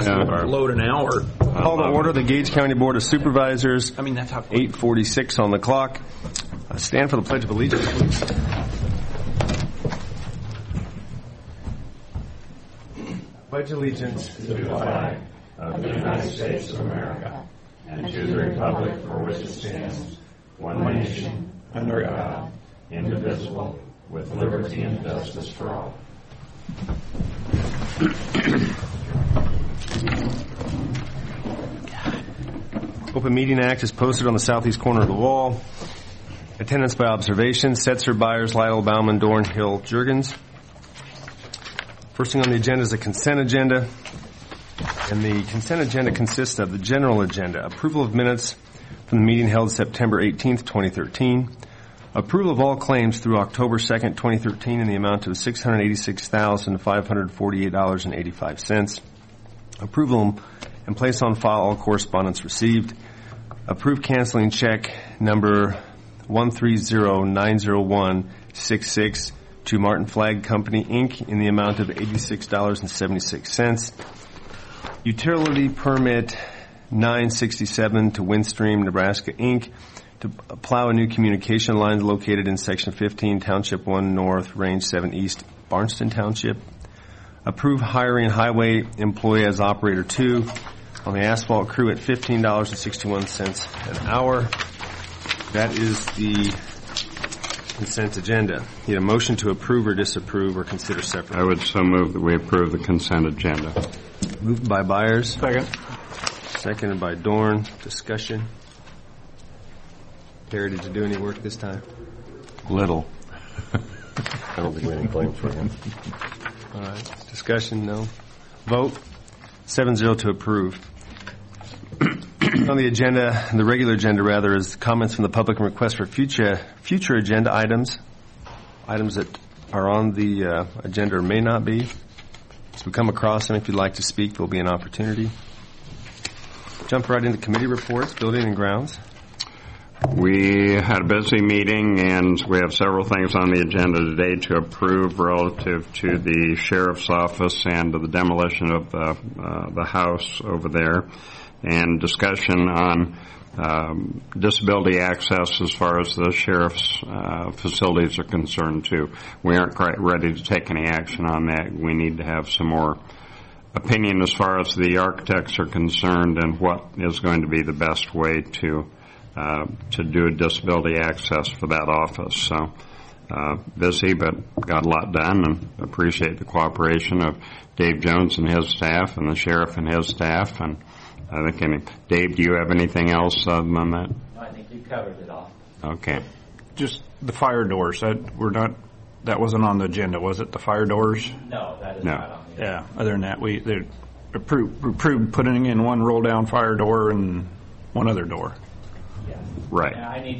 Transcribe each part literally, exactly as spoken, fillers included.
has to Yeah. load an hour. Call to order the Gage County Board of Supervisors. I mean, that's how. eight forty-six on the clock. Uh, stand for the Pledge of Allegiance, please. Pledge allegiance to the flag of the United States of America and to the republic for which it stands, one nation, under God, indivisible, with liberty and justice for all. Open Meeting Act is posted on the southeast corner of the wall. Attendance by observation. Setzer, Byers, Lytle, Bauman, Dorn, Hill, Juergens. First thing on the agenda is the consent agenda. And the consent agenda consists of the general agenda. Approval of minutes from the meeting held September eighteenth, twenty thirteen. Approval of all claims through October second, twenty thirteen in the amount of six hundred eighty-six thousand, five hundred forty-eight dollars and eighty-five cents. Approval and place on file all correspondence received. Approve canceling check number one three zero nine zero one six six to Martin Flag Company, Incorporated in the amount of eighty-six dollars and seventy-six cents. Utility permit nine sixty-seven to Windstream, Nebraska, Incorporated to plow a new communication line located in Section fifteen, Township one North, Range seven East, Barnston Township. Approve hiring highway employee as operator two on the asphalt crew at fifteen dollars and sixty-one cents an hour. That is the consent agenda. Need a motion to approve or disapprove or consider separately. I would so move that we approve the consent agenda. Moved by Byers. Second. Seconded by Dorn. Discussion. Terry, did you do any work this time? Little. I don't think we have any claims for him. All right. Discussion, no. Vote. seven zero to approve. On the agenda, the regular agenda rather, is comments from the public and requests for future future agenda items. Items that are on the uh, agenda or may not be. As we come across them, if you'd like to speak, there'll be an opportunity. Jump right into committee reports, building and grounds. We had a busy meeting, and we have several things on the agenda today to approve relative to the sheriff's office and to the demolition of the, uh, the house over there, and discussion on um, disability access as far as the sheriff's uh, facilities are concerned, too. We aren't quite ready to take any action on that. We need to have some more opinion as far as the architects are concerned and what is going to be the best way to Uh, to do disability access for that office. So uh, busy, but got a lot done, and appreciate the cooperation of Dave Jones and his staff and the sheriff and his staff. And I think, any, Dave, do you have anything else other than that? No, I think you covered it all. Okay. Just the fire doors. That we're not. That wasn't on the agenda, was it? The fire doors. No, that is No. not on the Yeah. Other than that, we they approved, approved putting in one roll down fire door and one other door. Yes. Right. And I need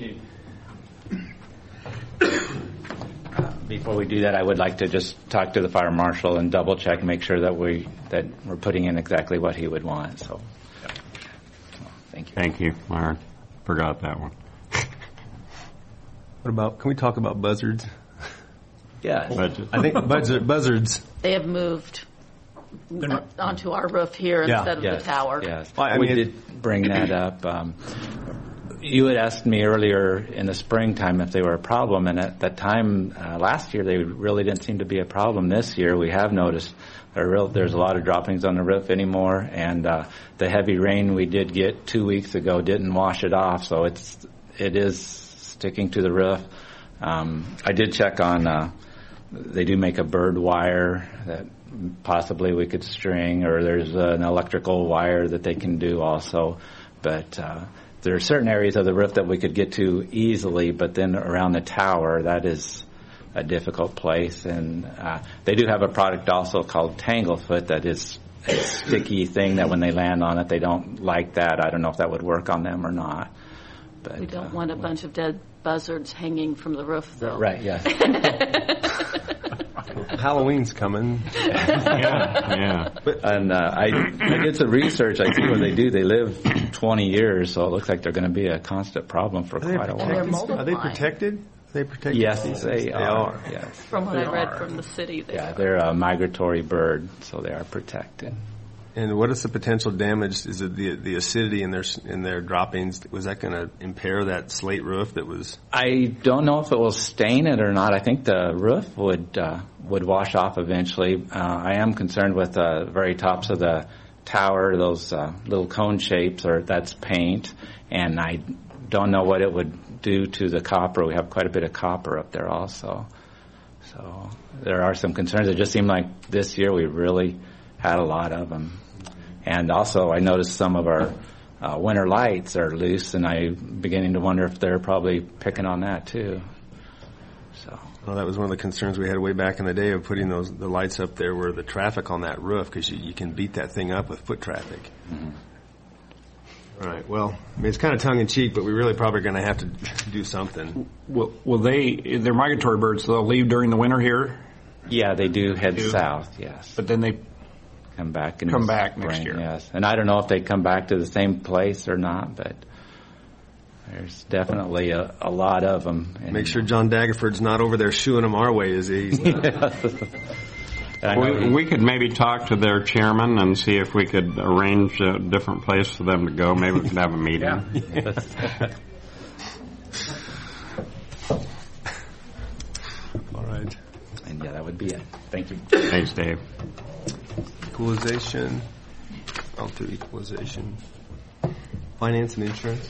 to, uh, before we do that, I would like to just talk to the fire marshal and double check, make sure that we that we're putting in exactly what he would want. So, so thank you. Thank you, Myron. Forgot that one. What about, can we talk about buzzards? Yeah. Budget. I think buzzard, buzzards. They have moved onto our roof here Yeah. instead of Yes, the tower. Yes. Well, I we mean, did bring that up. Um, you had asked me earlier in the springtime if they were a problem, and at that time uh, last year they really didn't seem to be a problem. This year we have noticed a real, there's a lot of droppings on the roof anymore, and uh, the heavy rain we did get two weeks ago didn't wash it off, so it's it is sticking to the roof. Um, I did check on. Uh, they do make a bird wire that possibly we could string, or there's an electrical wire that they can do also. But uh, there are certain areas of the roof that we could get to easily, but then around the tower, that is a difficult place. And uh, they do have a product also called Tanglefoot that is a sticky thing that when they land on it, they don't like that. I don't know if that would work on them or not. But, We don't uh, want a bunch of dead buzzards hanging from the roof, though. Right, yes. Halloween's coming. Yeah, yeah. And uh, I, I did some research. I see what they do. They live twenty years, so it looks like they're going to be a constant problem for Are they quite a They're while. protected? Are they multiplying. protected? Are they protected? Yes, species? they are. Yes. From what They I read are. from the city, they Yeah, are. they're a migratory bird, so they are protected. And what is the potential damage? Is it the the acidity in their in their droppings? Was that going to impair that slate roof that was? I don't know if it will stain it or not. I think the roof would uh, would wash off eventually. Uh, I am concerned with the very tops of the tower, those uh, little cone shapes, or that's paint, and I don't know what it would do to the copper. We have quite a bit of copper up there also. So there are some concerns. It just seemed like this year we really had a lot of them. And also I noticed some of our uh, winter lights are loose, and I'm beginning to wonder if they're probably picking on that too. So. Well, that was one of the concerns we had way back in the day of putting those the lights up there where the traffic on that roof, because you, you can beat that thing up with foot traffic. Mm-hmm. All right. Well, I mean, it's kind of tongue-in-cheek, but we really probably going to have to do something. Will, will they, they're migratory birds, so they'll leave during the winter here? Yeah, they do head do. south, yes. But then they come back in come the back spring, next year. Yes. And I don't know if they come back to the same place or not, but there's definitely a, a lot of them. Make sure John Daggerford's not over there shooing them our way, is he? He's not. We, we could maybe talk to their chairman and see if we could arrange a different place for them to go. Maybe we could have a meeting. Yeah. All right. And yeah, that would be it. Thank you. Thanks, Dave. Equalization. I'll do equalization. Finance and insurance.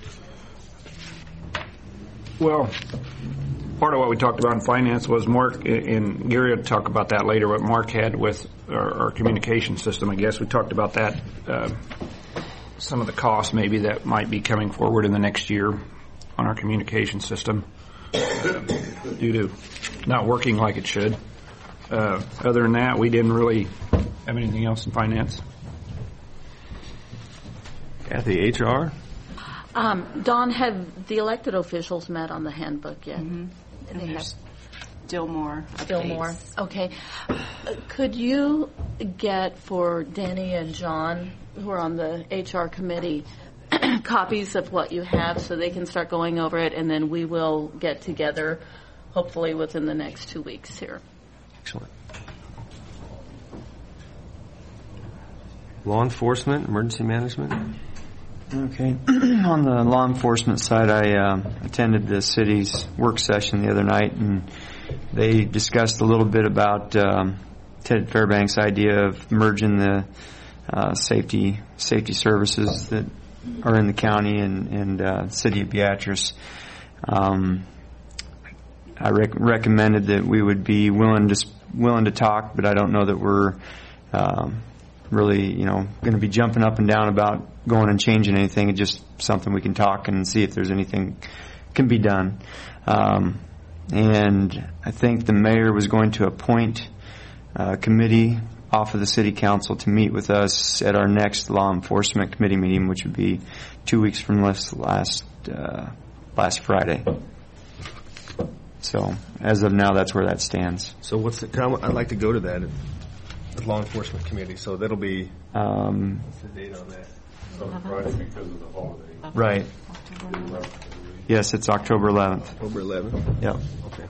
Well, part of what we talked about in finance was Mark, and Gary will talk about that later, what Mark had with our, our communication system. I guess we talked about that, uh, some of the costs maybe that might be coming forward in the next year on our communication system uh, due to not working like it should. Uh, other than that, we didn't really have anything else in finance. Kathy, H R? Um, Dawn, have the elected officials met on the handbook yet? Mm-hmm. And they have still more. still updates. more. Okay. Uh, could you get for Danny and John, who are on the H R committee, copies of what you have so they can start going over it, and then we will get together, hopefully within the next two weeks here. Excellent. Law enforcement, emergency management. Okay. On the law enforcement side, I uh, attended the city's work session the other night, and they discussed a little bit about um, Ted Fairbanks' idea of merging the uh, safety safety services that are in the county and, and uh, city of Beatrice. Um, I rec- recommended that we would be willing to willing to talk, but I don't know that we're um, really, you know, going to be jumping up and down about going and changing anything. It's just something we can talk and see if there's anything can be done. Um, and I think the mayor was going to appoint a committee off of the city council to meet with us at our next law enforcement committee meeting, which would be two weeks from last last uh, last Friday. So as of now, that's where that stands. So what's the? I'd like to go to that the law enforcement committee. So that'll be. Um, what's the date on that? Friday because of the holiday. right. Yes, it's October eleventh. October eleventh. Yep. Okay.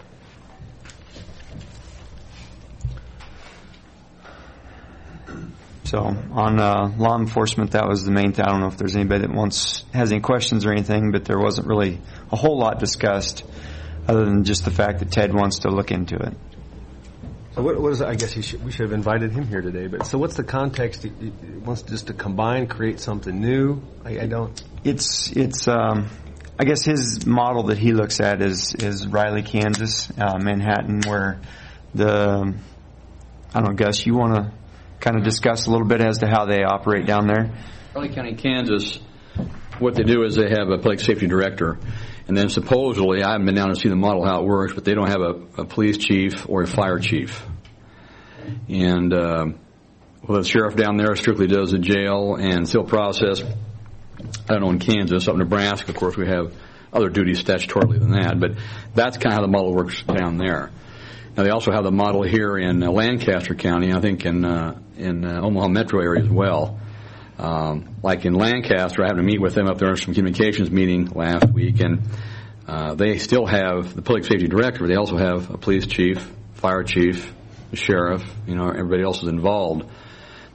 So on uh, law enforcement, that was the main thing. I don't know if there's anybody that wants has any questions or anything, but there wasn't really a whole lot discussed, other than just the fact that Ted wants to look into it. So what, what is? I guess he should, we should have invited him here today. But so what's the context? He, he wants just to combine, create something new. I, I don't. It's it's. Um, I guess his model that he looks at is is Riley, Kansas, uh, Manhattan, where the I don't know, Gus, you want to kind of discuss a little bit as to how they operate down there? Raleigh County, Kansas, what they do is they have a public safety director, and then supposedly, I haven't been down to see the model how it works, but they don't have a, a police chief or a fire chief. And uh, well, the sheriff down there strictly does the jail and civil process. I don't know in Kansas, up in Nebraska, of course, we have other duties statutorily than that, but that's kind of how the model works down there. Now, they also have the model here in uh, Lancaster County, I think in uh, in uh, Omaha metro area as well. Um, like in Lancaster, I happened to meet with them up there at some communications meeting last week, and uh, they still have the public safety director. They also have a police chief, fire chief, the sheriff, you know, everybody else is involved.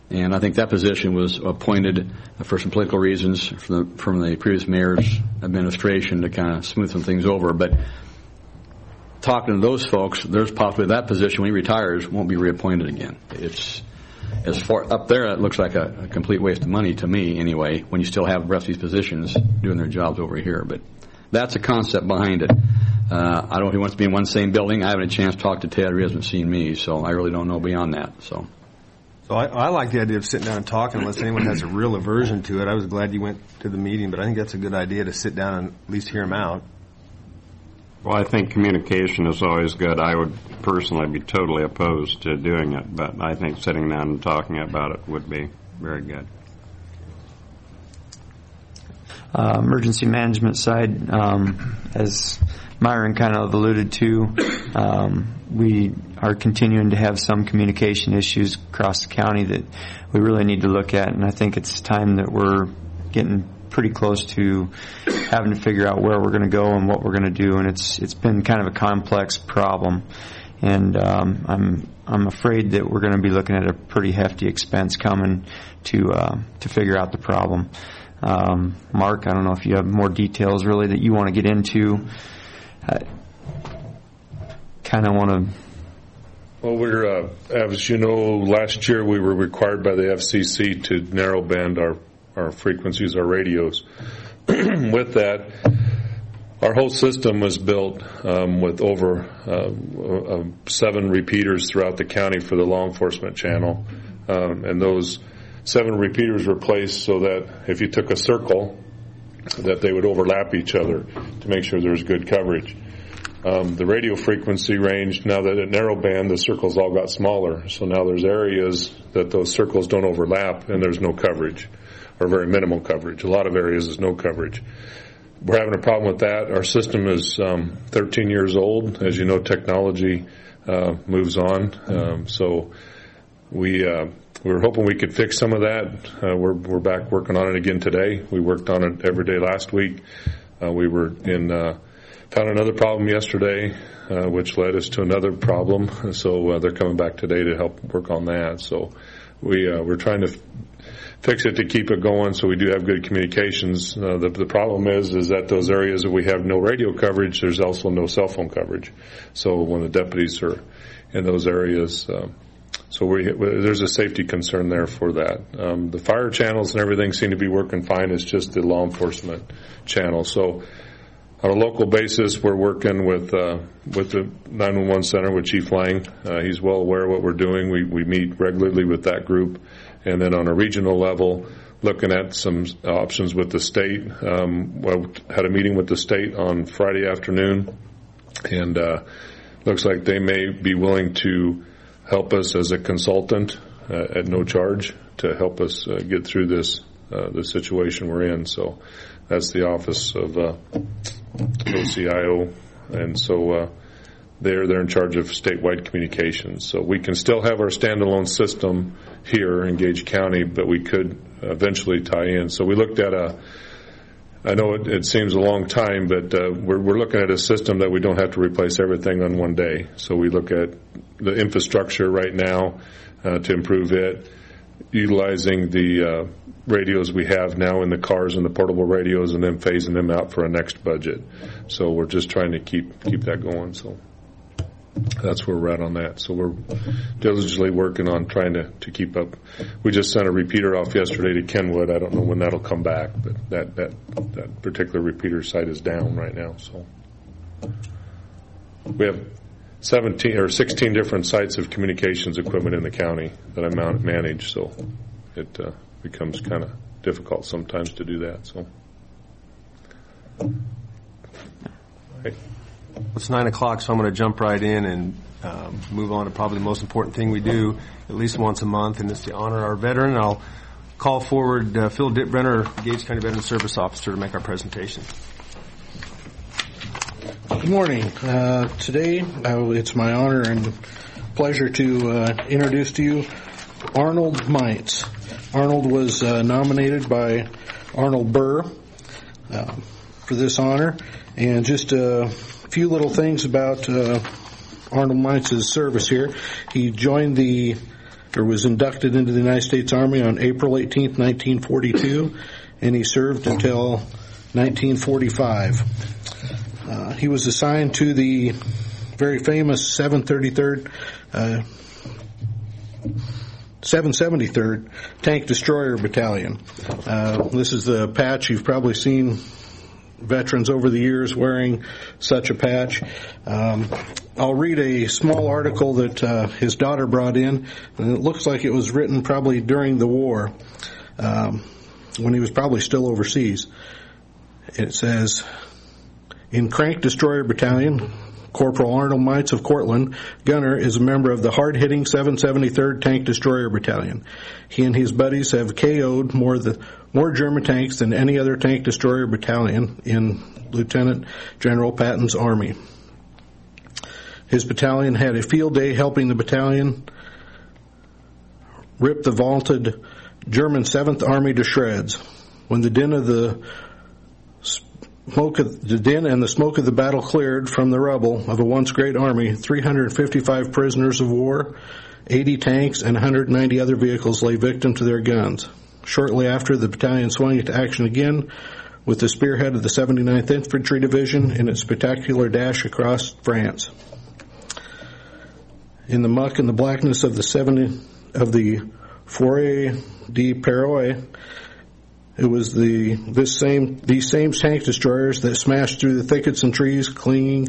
And I think that position was appointed for some political reasons from the, from the previous mayor's administration to kind of smooth some things over. But talking to those folks, there's possibly that position when he retires won't be reappointed again. It's as far up there, it looks like a, a complete waste of money to me anyway, when you still have the rest of these positions doing their jobs over here. But that's a concept behind it. Uh, I don't know if he wants to be in one same building. I haven't had a chance to talk to Ted, or he hasn't seen me, so I really don't know beyond that. So. So I, I like the idea of sitting down and talking unless anyone has a real aversion to it. I was glad you went to the meeting, but I think that's a good idea to sit down and at least hear them out. Well, I think communication is always good. I would personally be totally opposed to doing it, but I think sitting down and talking about it would be very good. Uh, emergency management side, um, as Myron kind of alluded to, um, we are continuing to have some communication issues across the county that we really need to look at, and I think it's time that we're getting pretty close to having to figure out where we're going to go and what we're going to do, and it's it's been kind of a complex problem, and um, I'm I'm afraid that we're going to be looking at a pretty hefty expense coming to uh, to figure out the problem. Um, Mark, I don't know if you have more details really that you want to get into. I kind of want to. Well, we're, uh, as you know, last year we were required by the F C C to narrow band our, our frequencies, our radios. With that, our whole system was built um, with over uh, uh, seven repeaters throughout the county for the law enforcement channel. Um, and those seven repeaters were placed so that if you took a circle, that they would overlap each other to make sure there's good coverage. Um, the radio frequency range, now that it narrowband, the circles all got smaller. So now there's areas that those circles don't overlap and there's no coverage, or very minimal coverage. A lot of areas there's no coverage. We're having a problem with that. Our system is um, thirteen years old. As you know, technology uh, moves on. Um, so we uh, we were hoping we could fix some of that. Uh, we're we're back working on it again today. We worked on it every day last week. Uh, we were in uh, found another problem yesterday, uh, which led us to another problem. So uh, they're coming back today to help work on that. So we uh, we're trying to f- fix it to keep it going, so we do have good communications. Uh, the, the problem is is that those areas that we have no radio coverage, there's also no cell phone coverage. So when the deputies are in those areas, uh, so we, there's a safety concern there for that. Um, the fire channels and everything seem to be working fine. It's just the law enforcement channel. So on a local basis, we're working with uh, with the nine one one center with Chief Lang. Uh, he's well aware of what we're doing. We we meet regularly with that group. And then on a regional level, looking at some options with the state. Um, well, had a meeting with the state on Friday afternoon, and uh, looks like they may be willing to help us as a consultant uh, at no charge to help us uh, get through this uh, the situation we're in. So that's the office of uh, O C I O, and so uh, they're they're in charge of statewide communications. So we can still have our standalone system here in Gage County, but we could eventually tie in. So we looked at a, I know it, it seems a long time, but uh, we're, we're looking at a system that we don't have to replace everything on one day. So we look at the infrastructure right now uh, to improve it, utilizing the uh, radios we have now in the cars and the portable radios, and then phasing them out for a next budget. So we're just trying to keep keep that going. So that's where we're at on that. So we're diligently working on trying to, to keep up. We just sent a repeater off yesterday to Kenwood. I don't know when that'll come back, but that, that, that particular repeater site is down right now. So we have seventeen or sixteen different sites of communications equipment in the county that I manage. So it uh, becomes kind of difficult sometimes to do that. So. Right. It's nine o'clock, so I'm going to jump right in and um, move on to probably the most important thing we do at least once a month, and it's to honor our veteran. I'll call forward uh, Phil Dittbrenner, Gage County Veteran Service Officer, to make our presentation. Good morning. Uh, today, uh, it's my honor and pleasure to uh, introduce to you Arnold Meitz. Arnold was uh, nominated by Arnold Burr uh, for this honor, and just a few little things about uh, Arnold Meitz's service here. He joined the or was inducted into the United States Army on April eighteenth, nineteen forty-two, and he served until nineteen forty-five. Uh, he was assigned to the very famous seven thirty-third, uh, seven seventy-third Tank Destroyer Battalion. Uh, this is the patch. You've probably seen veterans over the years wearing such a patch. Um, I'll read a small article that uh, his daughter brought in, and it looks like it was written probably during the war, um, when he was probably still overseas. It says, in Crank Destroyer Battalion, Corporal Arnold Mites of Cortland, gunner, is a member of the hard-hitting seven seventy-third Tank Destroyer Battalion. He and his buddies have K O'd more the more German tanks than any other Tank Destroyer Battalion in Lieutenant General Patton's Army. His battalion had a field day helping the battalion rip the vaunted German seventh Army to shreds. When the din of the smoke of the din and the smoke of the battle cleared from the rubble of a once great army, three hundred fifty-five prisoners of war, eighty tanks, and one hundred ninety other vehicles lay victim to their guns. Shortly after, the battalion swung into action again with the spearhead of the seventy-ninth Infantry Division in its spectacular dash across France. In the muck and the blackness of the seventy of the Foret de Perroy, it was the this same these same tank destroyers that smashed through the thickets and trees, clinging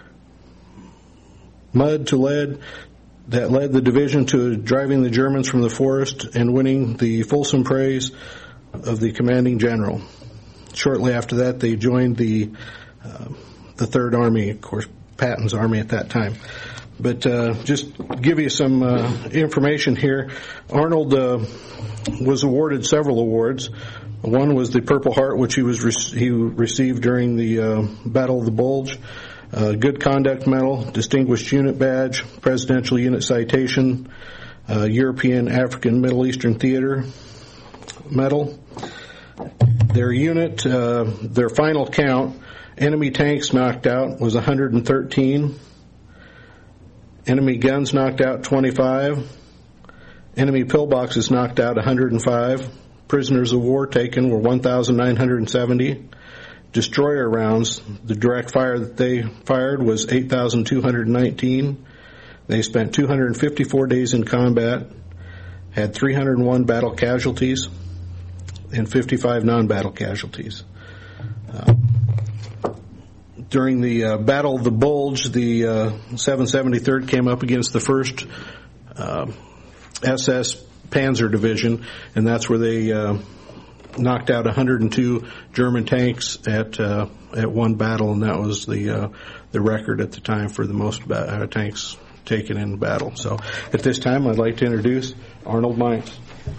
mud to lead, that led the division to driving the Germans from the forest and winning the fulsome praise of the commanding general. Shortly after that, they joined the uh, the Third Army, of course, Patton's army at that time. But uh, just give you some uh, information here. Arnold uh, was awarded several awards. One was the Purple Heart, which he was re- he received during the uh, Battle of the Bulge. Uh, Good Conduct Medal, Distinguished Unit Badge, Presidential Unit Citation, uh, European, African, Middle Eastern Theater Medal. Their unit, uh, their final count, enemy tanks knocked out was one hundred thirteen. Enemy guns knocked out twenty-five. Enemy pillboxes knocked out one hundred five. Prisoners of war taken were one thousand nine hundred seventy. Destroyer rounds, the direct fire that they fired was eight thousand two hundred nineteen. They spent two hundred fifty-four days in combat, had three hundred one battle casualties, and fifty-five non-battle casualties. Uh, during the uh, Battle of the Bulge, the uh, seven seventy-third came up against the first uh, S S Panzer Division, and that's where they uh, knocked out one hundred two German tanks at uh, at one battle, and that was the uh, the record at the time for the most ba- uh, tanks taken in battle. So at this time, I'd like to introduce Arnold Mites.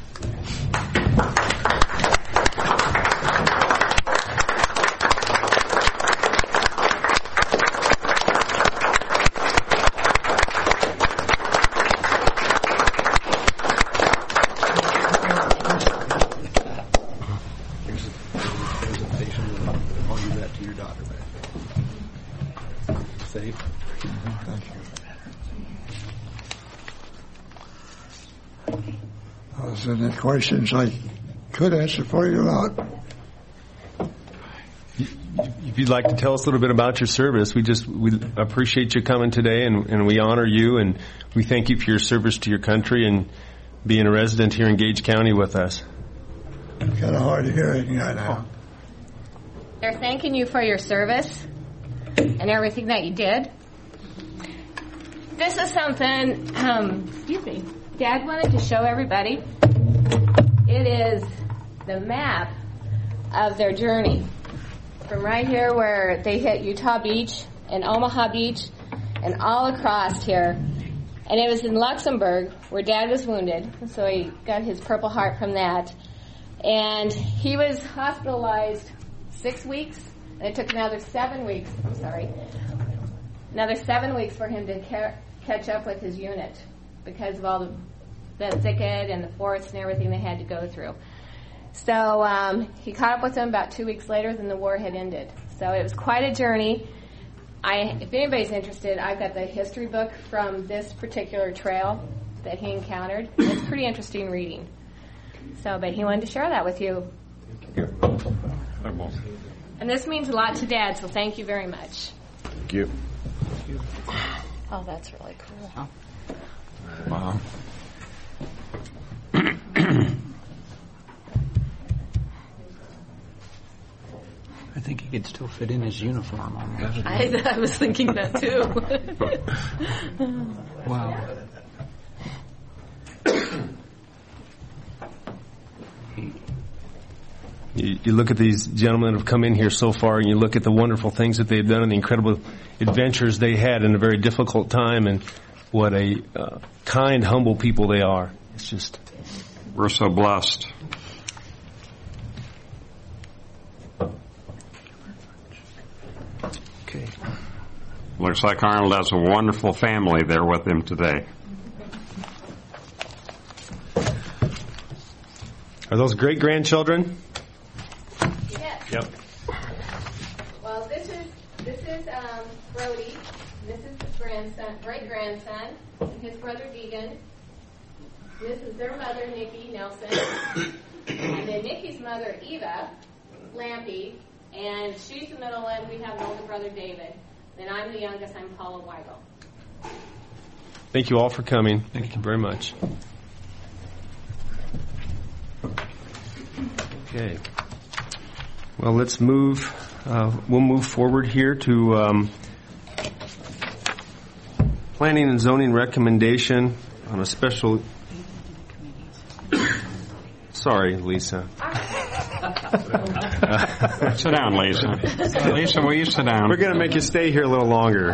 Any questions I could answer for you about? If you'd like to tell us a little bit about your service, we just we appreciate you coming today, and, and we honor you, and we thank you for your service to your country and being a resident here in Gage County with us. Kind of hard to hear it right now. They're thanking you for your service and everything that you did. This is something, um, excuse me, Dad wanted to show everybody. It is the map of their journey from right here where they hit Utah Beach and Omaha Beach and all across here. And it was in Luxembourg where Dad was wounded, so he got his Purple Heart from that. And he was hospitalized six weeks, and it took another seven weeks, I'm sorry, another seven weeks for him to ca- catch up with his unit because of all the the thicket and the forest and everything they had to go through. So um, he caught up with them about two weeks later, then the war had ended. So it was quite a journey. I, if anybody's interested, I've got the history book from this particular trail. that he encountered. It's pretty interesting reading. So, but he wanted to share that with you. And this means a lot to Dad, so thank you very much. Thank you. Oh, that's really cool. Wow. I think he could still fit in his uniform on that. I, I was thinking that too. Wow. You, you look at these gentlemen that have come in here so far, and you look at the wonderful things that they've done and the incredible adventures they had in a very difficult time, and what a uh, kind, humble people they are. It's just... We're so blessed. Okay. Looks like Arnold has a wonderful family there with him today. Are those great-grandchildren? Yes. Yep. Well, this is this is um, Brody. This is his grandson, great grandson, and his brother Deegan. This is their mother, Nikki Nelson, and then Nikki's mother, Eva Lampy, and she's the middle one. We have an older brother, David. Then I'm the youngest. I'm Paula Weigel. Thank you all for coming. Thank you very much. Okay. Well, let's move. Uh, we'll move forward here to um, planning and zoning recommendation on a special. Sorry, Lisa. Sit down, Lisa. Lisa, will you sit down? We're going to make you stay here a little longer.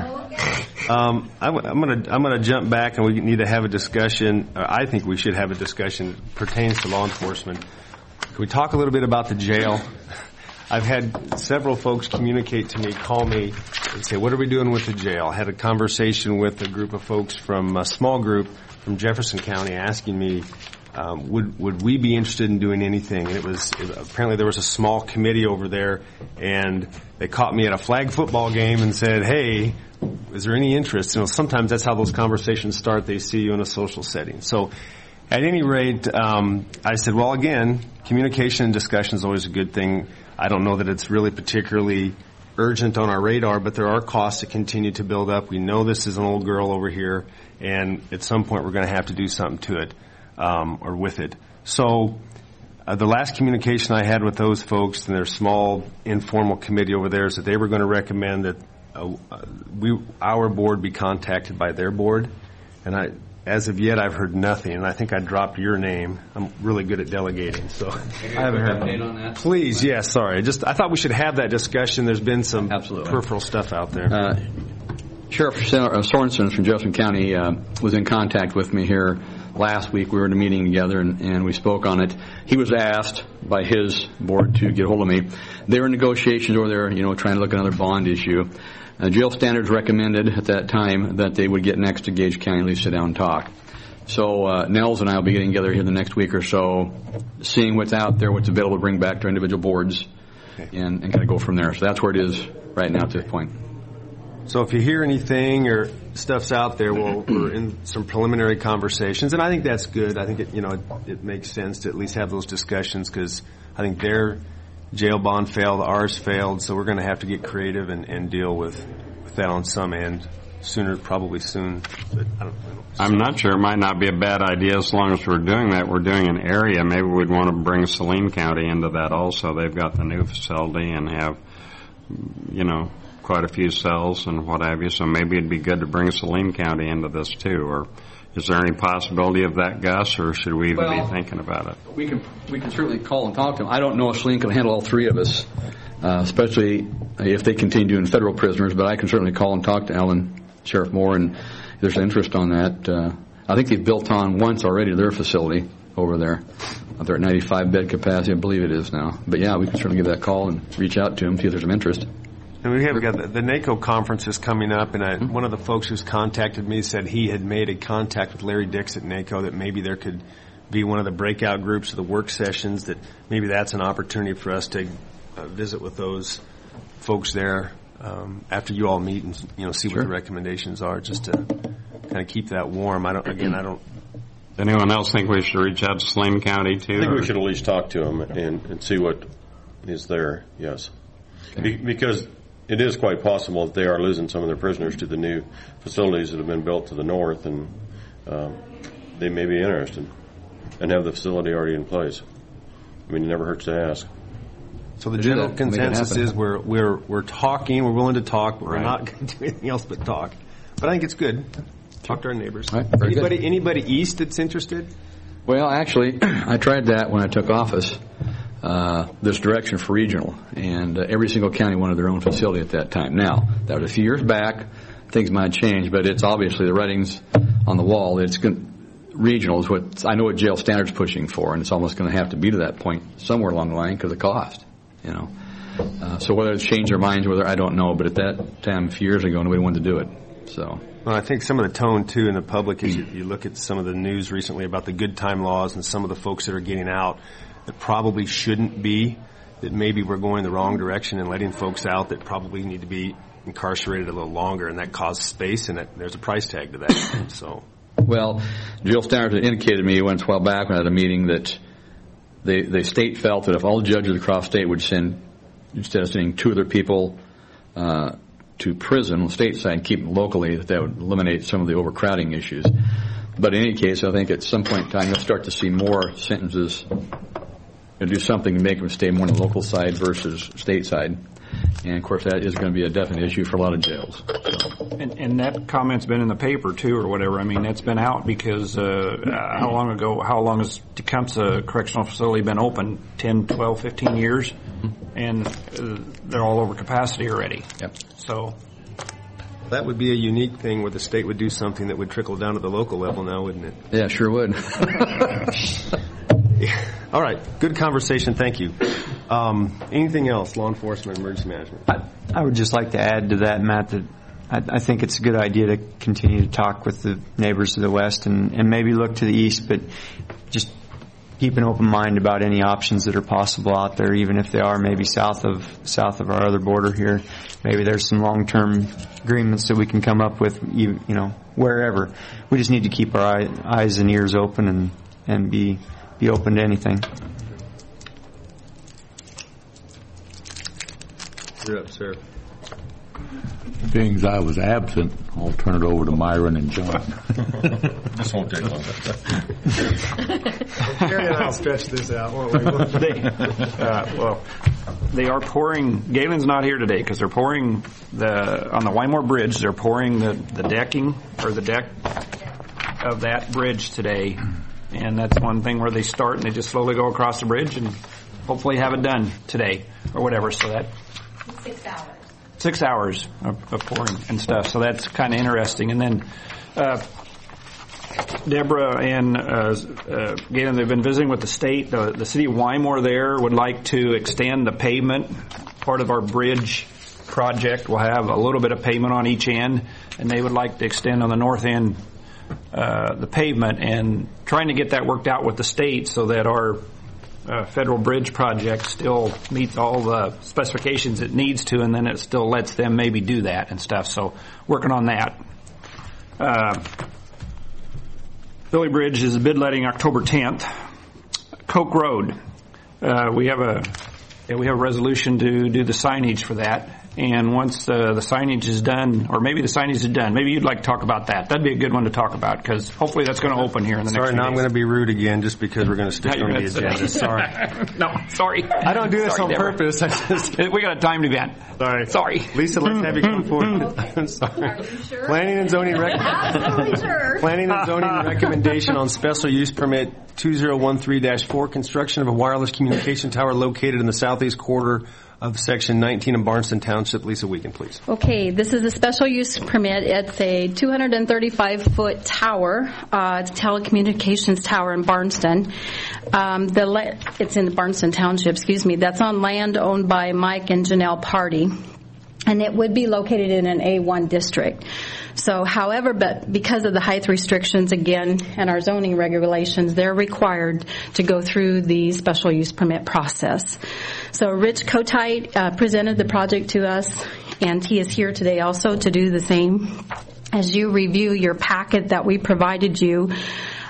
Um, I'm, I'm going to I'm going to jump back, and we need to have a discussion. Uh, I think we should have a discussion that pertains to law enforcement. Can we talk a little bit about the jail? I've had several folks communicate to me, call me, and say, what are we doing with the jail? I had a conversation with a group of folks from a small group from Jefferson County asking me, um, would would we be interested in doing anything? And it was, it, apparently there was a small committee over there, and they caught me at a flag football game and said, hey, is there any interest? You know, sometimes that's how those conversations start. They see you in a social setting. So at any rate, um, I said, well, again, communication and discussion is always a good thing. I don't know that it's really particularly urgent on our radar, but there are costs that continue to build up. We know this is an old girl over here, and at some point we're going to have to do something to it, um, or with it. So uh, the last communication I had with those folks and their small informal committee over there is that they were going to recommend that uh, we, our board be contacted by their board. And I, as of yet, I've heard nothing, and I think I dropped your name. I'm really good at delegating, so I haven't heard. Update on that? Please, yes. Yeah, sorry. Just I thought we should have that discussion. There's been some Absolutely. peripheral stuff out there. Uh, Sheriff Sorensen from Jefferson County uh, was in contact with me here last week. We were in a meeting together, and, and we spoke on it. He was asked by his board to get hold of me. They were in negotiations over there, you know, trying to look at another bond issue. Uh, jail standards recommended at that time that they would get next to Gage County, at least sit down and talk. So uh, Nels and I will be getting together here the next week or so, seeing what's out there, what's available to bring back to our individual boards, okay. and, and kind of go from there. So that's where it is right now at this point. So if you hear anything or stuff's out there, well, we're in some preliminary conversations, and I think that's good. I think it, you know, it, it makes sense to at least have those discussions because I think their jail bond failed, ours failed, so we're going to have to get creative and, and deal with, with that on some end sooner, probably soon. But I don't, I don't I'm not sure. It might not be a bad idea as long as we're doing that. We're doing an area. Maybe we'd want to bring Saline County into that also. They've got the new facility and have, you know, quite a few cells and what have you. So maybe it'd be good to bring Saline County into this too. Or is there any possibility of that, Gus, or should we even well, be thinking about it? We can we can certainly call and talk to them. I don't know if Saline can handle all three of us, uh, especially if they continue doing federal prisoners. But I can certainly call and talk to Alan, Sheriff Moore, and if there's interest on that. Uh, I think they've built on once already their facility over there. They're at ninety-five bed capacity, I believe it is now. But yeah, we can certainly give that call and reach out to them, see if there's some interest. And we have got the, the NACO conference is coming up, and I, one of the folks who's contacted me said he had made a contact with Larry Dix at NACO that maybe there could be one of the breakout groups of the work sessions, that maybe that's an opportunity for us to uh, visit with those folks there um, after you all meet and, you know, see sure. what the recommendations are, just to kind of keep that warm. I don't, again, I don't Anyone else think we should reach out to Saline County too? I think or? we should at least talk to them and, and see what is there, yes. Be, because it is quite possible that they are losing some of their prisoners to the new facilities that have been built to the north, and um, they may be interested and have the facility already in place. I mean, it never hurts to ask. So the general consensus is we're we're we're talking, we're willing to talk, but we're Right. not going to do anything else but talk. But I think it's good. Talk to our neighbors. All right, very good. Anybody anybody east that's interested? Well, actually, I tried that when I took office, uh, this direction for regional, and uh, every single county wanted their own facility at that time. Now, that was a few years back. Things might change, but it's obviously the writing's on the wall. It's going regional is what I know what jail standards pushing for, and it's almost going to have to be to that point somewhere along the line because of cost. You know, uh, so whether it's changed their minds, whether I don't know, but at that time, a few years ago, nobody wanted to do it. So. Well, I think some of the tone, too, in the public is you, you look at some of the news recently about the good time laws and some of the folks that are getting out that probably shouldn't be, that maybe we're going the wrong direction and letting folks out that probably need to be incarcerated a little longer, and that causes space, and that, there's a price tag to that. So, Well, Jill Standards had indicated to me once a while back when I had a meeting that the, the state felt that if all judges across state would send, instead of sending two other people uh, to prison on the state side, keep them locally, that that would eliminate some of the overcrowding issues. But in any case, I think at some point in time you'll start to see more sentences and do something to make them stay more on the local side versus state side. And, of course, that is going to be a definite issue for a lot of jails. So. And, and that comment's been in the paper, too, or whatever. I mean, that's been out because uh, how long ago, how long has Tecumseh Correctional Facility been open? ten, twelve, fifteen years? And uh, they're all over capacity already. Yep. So that would be a unique thing where the state would do something that would trickle down to the local level now, wouldn't it? Yeah, sure would. All right. Good conversation. Thank you. Um, anything else? Law enforcement, emergency management. I, I would just like to add to that, Matt, that I, I think it's a good idea to continue to talk with the neighbors to the west and, and maybe look to the east, but just keep an open mind about any options that are possible out there, even if they are maybe south of south of our other border here. Maybe there's some long-term agreements that we can come up with, you, you know, wherever. We just need to keep our eye, eyes and ears open and, and be be open to anything. You're up, sir. Being I was absent, I'll turn it over to Myron and John. This won't take long. Gary and I'll stretch this out, won't we? they, uh, well, they are pouring. Galen's not here today because they're pouring the on the Wymore Bridge. They're pouring the, the decking or the deck of that bridge today, and that's one thing where they start and they just slowly go across the bridge and hopefully have it done today or whatever. So that Six hours. six hours of, of pouring and stuff. So that's kind of interesting. And then uh, Deborah and uh, uh, Galen, they've been visiting with the state. The, the city of Wymore there would like to extend the pavement. Part of our bridge project will have a little bit of pavement on each end, and they would like to extend on the north end uh, the pavement, and trying to get that worked out with the state so that our Uh, federal bridge project still meets all the specifications it needs to, and then it still lets them maybe do that and stuff. So working on that. Uh, Philly Bridge is bid letting October tenth. Coke Road, uh, we have a yeah, we have a resolution to do the signage for that. And once uh, the signage is done, or maybe the signage is done, maybe you'd like to talk about that. That'd be a good one to talk about because hopefully that's going to open here in the Sorry, next few now I'm days. going to be rude again just because we're going to stick Now on you're the gonna- agenda. Sorry. No, sorry. I don't do this Sorry, on Deborah. purpose. I just, We got a timed event. sorry. Sorry. Lisa, let's have you come forward. I'm sorry. Are you sure? Planning and zoning rec- Absolutely sure. Planning and zoning recommendation on special use permit two zero one three dash four, construction of a wireless communication tower located in the southeast quarter of section nineteen of Barnston Township. Lisa Weekend, please. Okay, this is a special use permit. It's a two hundred thirty-five foot tower. Uh, it's a telecommunications tower in Barnston. Um, the la- it's in Barnston Township, excuse me. That's on land owned by Mike and Janelle Party. And it would be located in an A one district. So, however, but because of the height restrictions, again, and our zoning regulations, they're required to go through the special use permit process. So Rich Kotite uh, presented the project to us, and he is here today also to do the same. As you review your packet that we provided you,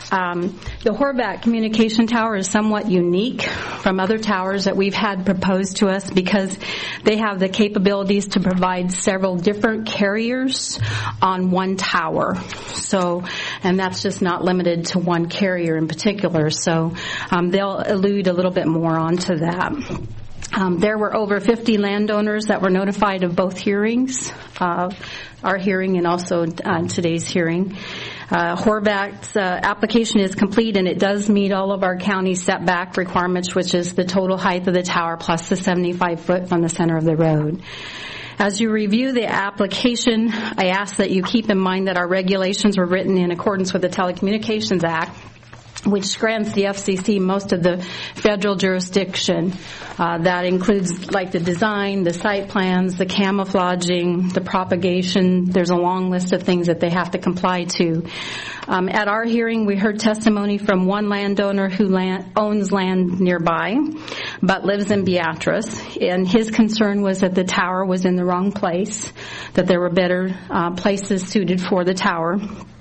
Um, the Horvath Communication Tower is somewhat unique from other towers that we've had proposed to us because they have the capabilities to provide several different carriers on one tower. So, and that's just not limited to one carrier in particular. So um, they'll allude a little bit more onto that. Um, there were over fifty landowners that were notified of both hearings, uh, our hearing and also uh, today's hearing. Uh, Horvath's uh, application is complete, and it does meet all of our county setback requirements, which is the total height of the tower plus the seventy-five foot from the center of the road. As you review the application, I ask that you keep in mind that our regulations were written in accordance with the Telecommunications Act, which grants the F C C most of the federal jurisdiction. Uh, that includes like the design, the site plans, the camouflaging, the propagation. There's a long list of things that they have to comply to. Um, at our hearing, we heard testimony from one landowner who land, owns land nearby, but lives in Beatrice, and his concern was that the tower was in the wrong place, that there were better uh, places suited for the tower.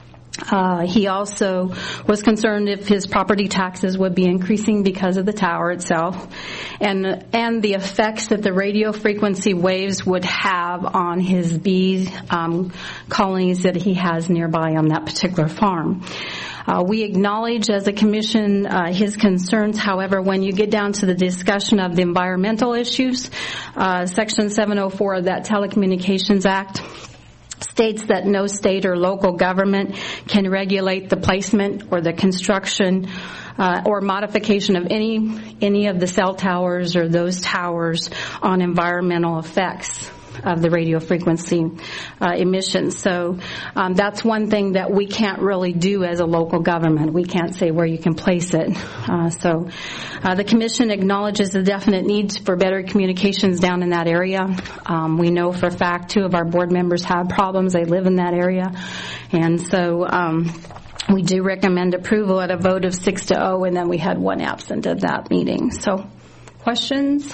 Uh, he also was concerned if his property taxes would be increasing because of the tower itself, and and the effects that the radio frequency waves would have on his bee um, colonies that he has nearby on that particular farm. Uh, we acknowledge as a commission uh, his concerns. However, when you get down to the discussion of the environmental issues, uh, Section seven oh four of that Telecommunications Act states that no state or local government can regulate the placement or the construction uh, or modification of any any of the cell towers or those towers on environmental effects of the radio frequency uh, emissions. So um, that's one thing that we can't really do as a local government. We can't say where you can place it. Uh, so uh, the Commission acknowledges the definite needs for better communications down in that area. Um, we know for a fact two of our board members have problems. They live in that area. And so um, we do recommend approval at a vote of six to oh, and then we had one absent at that meeting. So questions?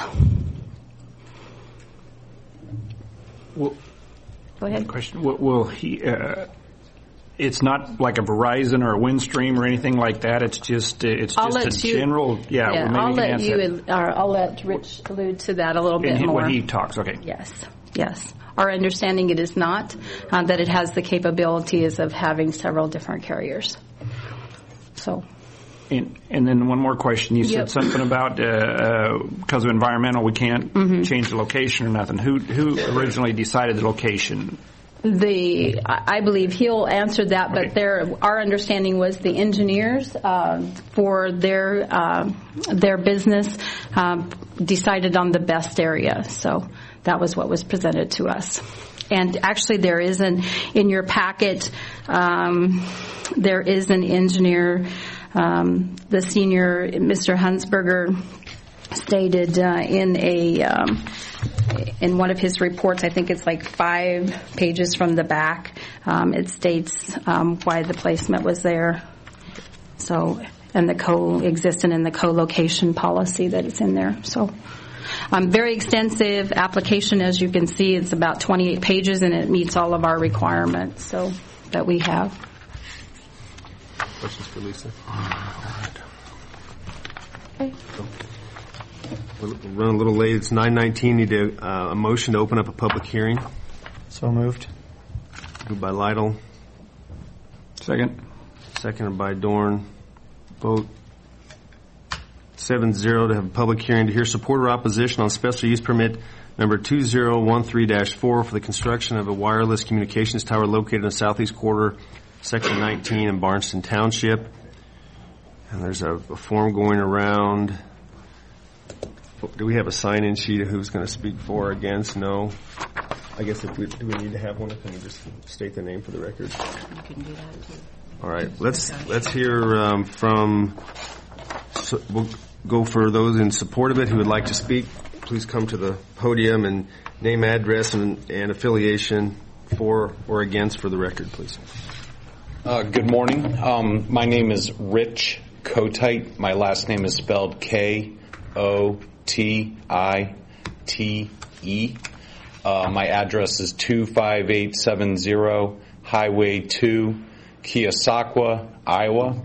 Well, Go ahead. Question: Will, will he? Uh, it's not like a Verizon or a Windstream or anything like that. It's just it's I'll just a you, general. Yeah, yeah well, maybe I'll you let can you. answer. Or I'll let Rich allude to that a little bit In more. when he talks, okay. Yes, yes. Our understanding it is not uh, that it has the capabilities of having several different carriers. So. And, and then one more question. You Yep. said something about uh, uh, because of environmental, we can't Mm-hmm. change the location or nothing. Who who originally decided the location? The I believe he'll answer that, but their our understanding was the engineers uh, for their uh, their business um, decided on the best area. So that was what was presented to us. And actually, there is an in your packet. Um, there is an engineer. Um, the senior, Mister Hunsberger, stated uh, in a um, in one of his reports, I think it's like five pages from the back, um, it states um, why the placement was there. So, and the co-existent and the co-location policy that it's in there. So, um, very extensive application, as you can see. It's about twenty-eight pages, and it meets all of our requirements. So that we have. Questions for Lisa? Okay. We're running a little late. It's nine nineteen. Need a, uh, a motion to open up a public hearing. So moved. Moved by Lytle. Second. Seconded by Dorn. Vote seven zero to have a public hearing to hear support or opposition on special use permit number two zero one three dash four for the construction of a wireless communications tower located in the southeast quarter, section nineteen in Barnston Township. And there's a, a form going around. Do we have a sign-in sheet of who's going to speak for or against? No. I guess if we do we need to have one, can we just state the name for the record? You can do that too. All right. Let's let's hear um, from. So we'll go for those in support of it who would like to speak. Please come to the podium and name, address, and, and affiliation for or against for the record, please. Uh, good morning. Um, my name is Rich Kotite. My last name is spelled K O T I T E. Uh, my address is two five eight seven zero Highway two, Keosauqua, Iowa.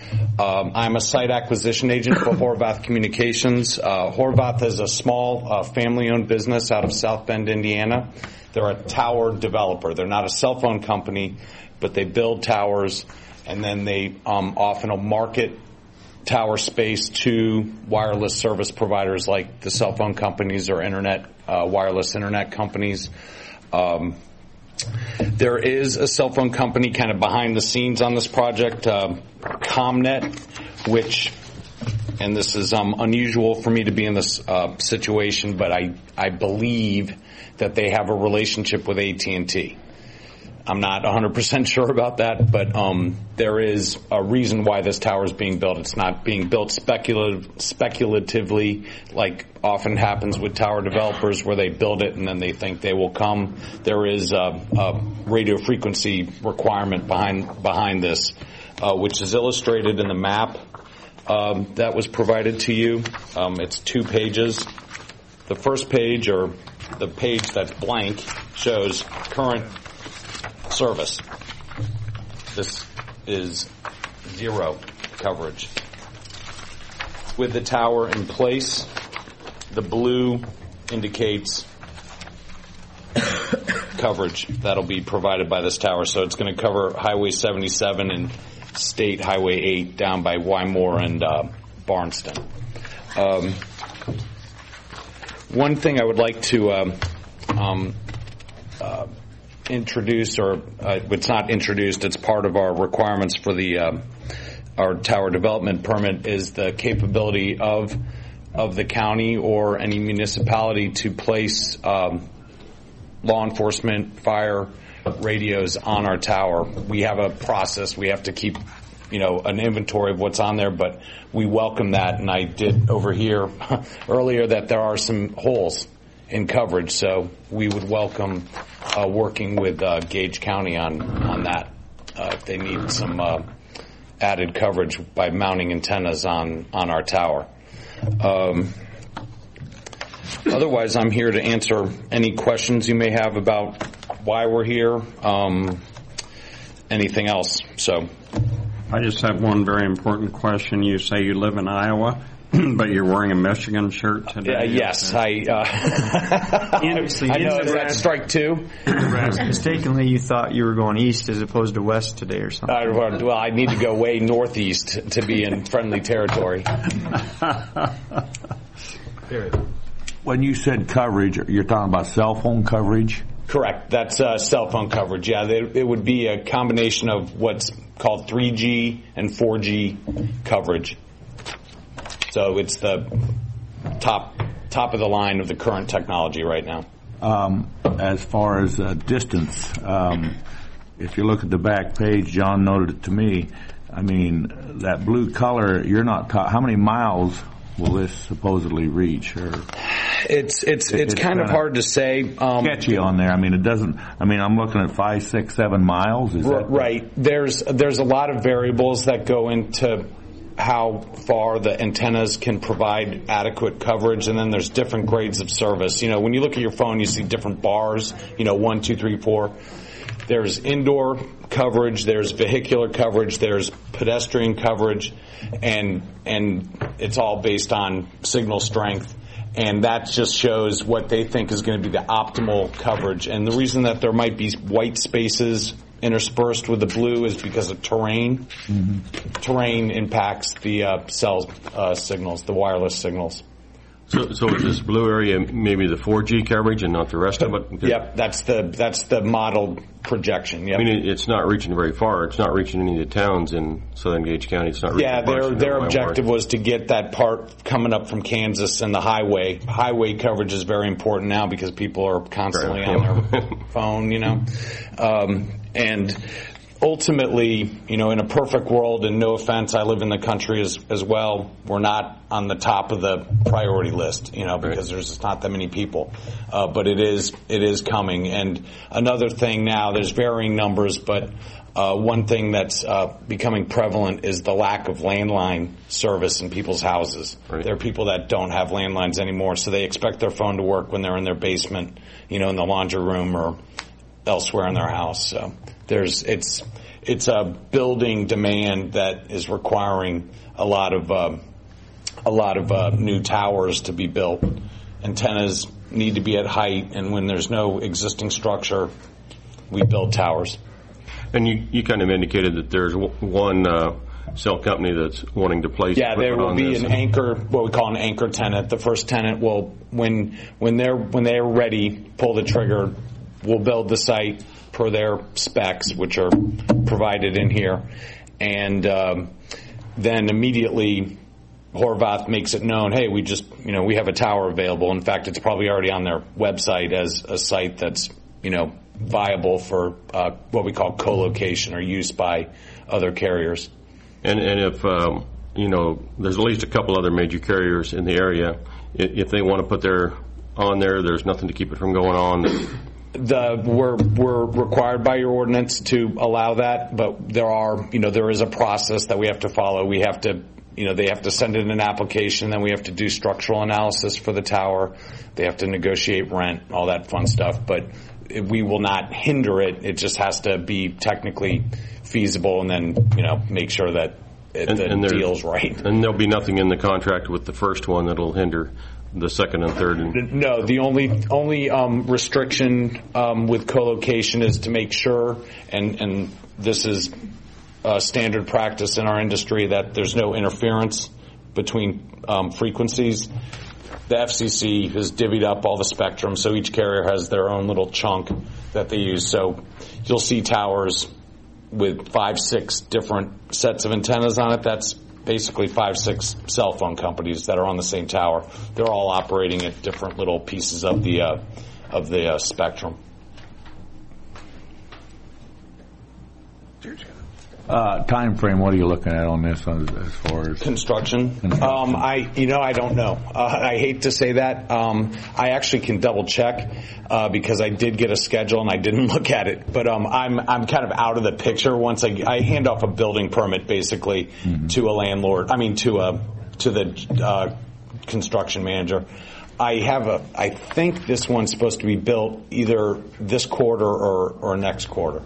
Um, I'm a site acquisition agent for Horvath Communications. Uh, Horvath is a small uh, family-owned business out of South Bend, Indiana. They're a tower developer. They're not a cell phone company, but they build towers, and then they um, often will market tower space to wireless service providers like the cell phone companies or internet, uh, wireless internet companies. Um, there is a cell phone company kind of behind the scenes on this project, uh, ComNet, which, and this is um, unusual for me to be in this uh, situation, but I, I believe that they have a relationship with A T and T. I'm not one hundred percent sure about that, but um, there is a reason why this tower is being built. It's not being built speculative, speculatively, like often happens with tower developers, where they build it and then they think they will come. There is a, a radio frequency requirement behind behind this, uh, which is illustrated in the map um, that was provided to you. Um, it's two pages. The first page, or the page that's blank, shows current service. This is zero coverage. With the tower in place, the blue indicates coverage that'll be provided by this tower. So it's going to cover Highway seventy-seven and State Highway eight down by Wymore and uh, Barnston. Um, one thing I would like to um, um, uh, introduce, or uh, it's not introduced, it's part of our requirements for the uh, our tower development permit, is the capability of of the county or any municipality to place um, law enforcement, fire radios on our tower. We have a process. We have to keep, you know, an inventory of what's on there, but we welcome that. And I did overhear earlier that there are some holes in coverage, so we would welcome uh, working with uh, Gage County on on that uh, if they need some uh, added coverage by mounting antennas on on our tower. Um, otherwise, I'm here to answer any questions you may have about why we're here, um, anything else. So, I just have one very important question. You say you live in Iowa, but you're wearing a Michigan shirt today? Uh, yes, I. Uh, I know. Is that strike two? Mistakenly, you thought you were going east as opposed to west today, or something. Uh, well, I need to go way northeast to be in friendly territory. When you said coverage, you're talking about cell phone coverage? Correct. That's uh, cell phone coverage. Yeah, they, it would be a combination of what's called three G and four G coverage. So it's the top top of the line of the current technology right now. Um, as far as uh, distance, um, if you look at the back page, John noted it to me. I mean, that blue color, you're not ta- how many miles will this supposedly reach? Or it's it's it's, it's kind of hard to say. Um, sketchy on there. I mean, it doesn't. I mean, I'm looking at five, six, seven miles. Is that right? There's there's a lot of variables that go into how far the antennas can provide adequate coverage, and then there's different grades of service. You know, when you look at your phone, you see different bars, you know, one, two, three, four. There's indoor coverage, there's vehicular coverage, there's pedestrian coverage, and and it's all based on signal strength. And that just shows what they think is going to be the optimal coverage. And the reason that there might be white spaces interspersed with the blue is because of terrain. Mm-hmm. Terrain impacts the uh, cell uh, signals, the wireless signals. So, so is this blue area maybe the four G coverage and not the rest of it? Yep, that's the that's the modeled projection. Yep. I mean, it's not reaching very far. It's not reaching any of the towns in Southern Gage County. It's not reaching. Yeah, their their objective was to get that part coming up from Kansas and the highway. Highway coverage is very important now because people are constantly on their phone, you know, um, and. Ultimately, you know, in a perfect world, and no offense, I live in the country as as well, we're not on the top of the priority list, you know, because there's just not that many people. Uh, but it is it is coming. And another thing now, there's varying numbers, but uh, one thing that's uh, becoming prevalent is the lack of landline service in people's houses. Right. There are people that don't have landlines anymore, so they expect their phone to work when they're in their basement, you know, in the laundry room or elsewhere in their house. So there's it's it's a building demand that is requiring a lot of uh, a lot of uh, new towers to be built. Antennas need to be at height, and when there's no existing structure, we build towers. And you, you kind of indicated that there's w- one uh, cell company that's wanting to place. Yeah, there will on be this. an anchor, what we call an anchor tenant. The first tenant will, when when they're when they're ready, pull the trigger. We'll build the site per their specs, which are provided in here, and um, then immediately Horvath makes it known, hey, we just, you know, we have a tower available. In fact, it's probably already on their website as a site that's, you know, viable for uh, what we call co-location or use by other carriers. And, and if, um, you know, there's at least a couple other major carriers in the area, if they want to put their on there, there's nothing to keep it from going on. The, we're, we're required by your ordinance to allow that, but there are, you know, there is a process that we have to follow. We have to, you know, they have to send in an application, then we have to do structural analysis for the tower. They have to negotiate rent, all that fun stuff. But we will not hinder it. It just has to be technically feasible, and then, you know, make sure that it, and, the and deal's right. And there'll be nothing in the contract with the first one that'll hinder the second and third. And no, the only only um, restriction um, with co-location is to make sure, and and this is uh, standard practice in our industry, that there's no interference between um, frequencies. The F C C has divvied up all the spectrum, so each carrier has their own little chunk that they use. So you'll see towers with five, six different sets of antennas on it. That's basically five, six cell phone companies that are on the same tower. They're all operating at different little pieces of the uh, of the uh, spectrum. Uh, time frame, what are you looking at on this as, as far as construction? construction? Um, I, you know, I don't know. Uh, I hate to say that. Um, I actually can double check uh, because I did get a schedule and I didn't look at it. But um, I'm I'm kind of out of the picture once I, I hand off a building permit basically mm-hmm. to a landlord. I mean to a to the uh, construction manager. I have a. I think this one's supposed to be built either this quarter or or next quarter.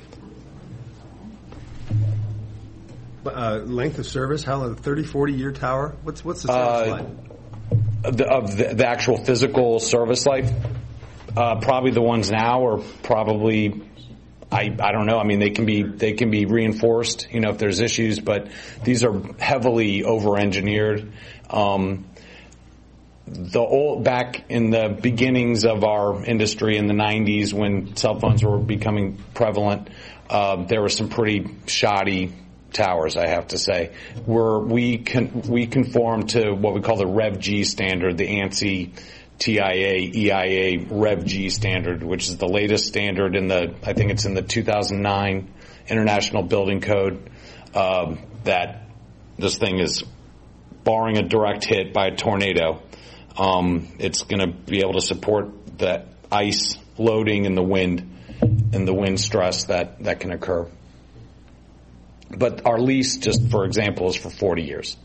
Uh, length of service, how long? thirty, forty year tower? What's what's the service uh, life? The, of the, the actual physical service life? Uh, probably the ones now are probably, I I don't know. I mean, they can be they can be reinforced, you know, if there's issues, but these are heavily over-engineered. Um, the old, back in the beginnings of our industry in the nineties when cell phones were becoming prevalent, uh, there were some pretty shoddy towers, I have to say. We're, we con, we conform to what we call the Rev G standard, the ANSI T I A E I A Rev G standard, which is the latest standard in the, I think it's in the two thousand nine International Building Code, um, that this thing is, barring a direct hit by a tornado, um, it's going to be able to support the ice loading and the wind and the wind stress that, that can occur. But our lease, just for example, is for forty years.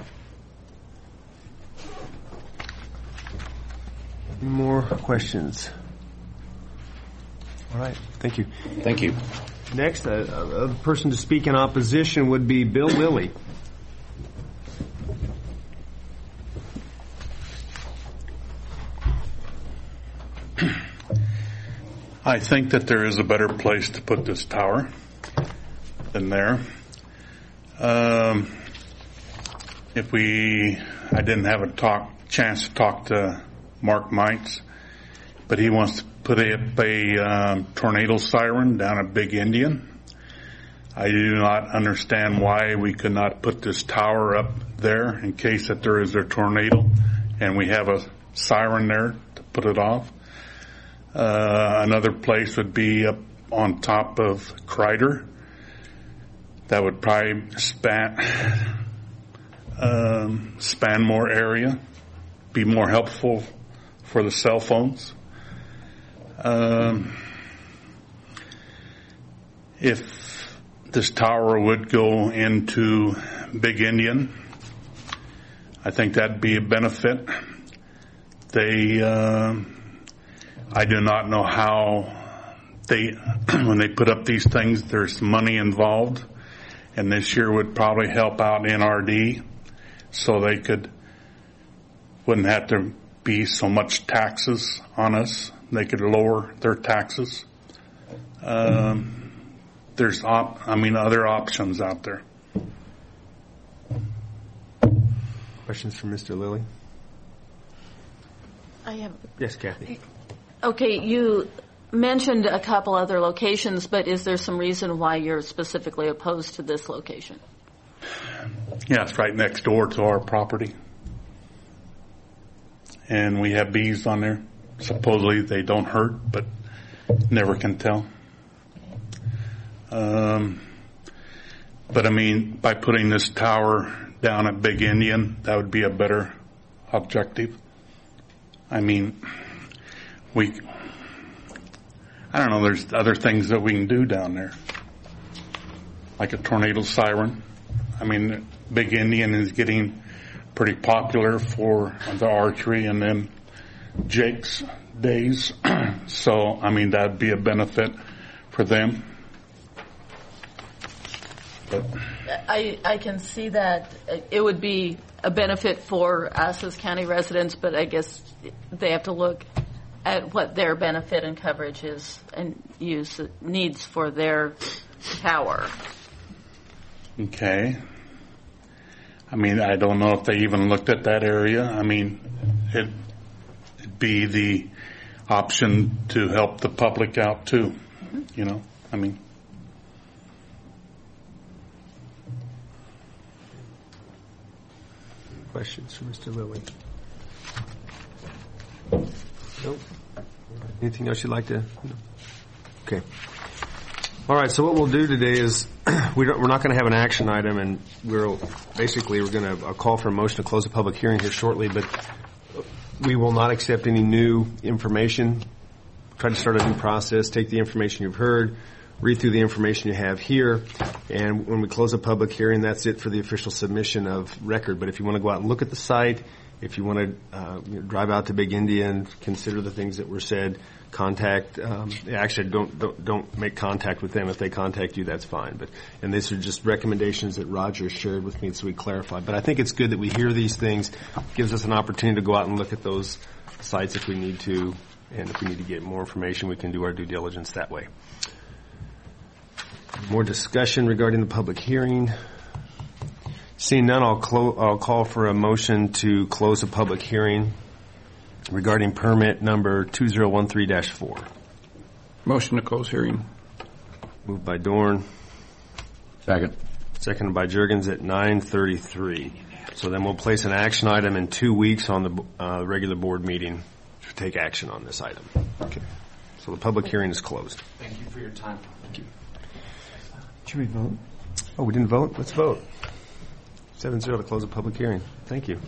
Any more questions? All right. Thank you. Thank you. Next, a, a, a person to speak in opposition would be Bill Lilly. I think that there is a better place to put this tower than there. Um, if we, I didn't have a talk chance to talk to Mark Mites, but he wants to put up a um, tornado siren down at Big Indian. I do not understand why we could not put this tower up there in case that there is a tornado and we have a siren there to put it off. Uh, another place would be up on top of Kreider. That would probably span um, span more area, be more helpful for the cell phones. Um, if this tower would go into Big Indian, I think that'd be a benefit. They, uh, I do not know how they, when they put up these things, there's money involved, and this year would probably help out N R D, so they could, wouldn't have to be so much taxes on us. They could lower their taxes. Um, there's, op- I mean, other options out there. Questions for Mister Lilly? I have. Yes, Kathy. Okay, you mentioned a couple other locations, but is there some reason why you're specifically opposed to this location? Yeah, it's right next door to our property. And we have bees on there. Supposedly they don't hurt, but never can tell. Um, but I mean, by putting this tower down at Big Indian, that would be a better objective. I mean, we, I don't know, there's other things that we can do down there. Like a tornado siren. I mean, Big Indian is getting pretty popular for the archery, and then Jake's days. So, I mean, that'd be a benefit for them. But I, I can see that it would be a benefit for us as county residents, but I guess they have to look at what their benefit and coverage is and use needs for their tower. Okay. I mean, I don't know if they even looked at that area. I mean, it, it'd be the option to help the public out too. Mm-hmm. You know, I mean. Questions for Mister Lilly? Nope. Anything else you'd like to? No. Okay. All right. So what we'll do today is we don't, we're not going to have an action item, and we're basically we're going to call for a motion to close the public hearing here shortly. But we will not accept any new information. Try to start a new process. Take the information you've heard, read through the information you have here, and when we close a public hearing, that's it for the official submission of record. But if you want to go out and look at the site, if you want to uh, you know, drive out to Big Indian, consider the things that were said, contact, um, actually don't, don't don't make contact with them. If they contact you, that's fine. But and these are just recommendations that Roger shared with me, so we clarify. But I think it's good that we hear these things. It gives us an opportunity to go out and look at those sites if we need to, and if we need to get more information, we can do our due diligence that way. More discussion regarding the public hearing. Seeing none, I'll, clo- I'll call for a motion to close a public hearing regarding permit number two zero one three dash four. Motion to close hearing. Moved by Dorn. Second. Seconded by Juergens at nine thirty-three. So then we'll place an action item in two weeks on the uh, regular board meeting to take action on this item. Okay. So the public hearing is closed. Thank you for your time. Thank you. Should we vote? Oh, we didn't vote? Let's vote. seven zero to close the public hearing. Thank you.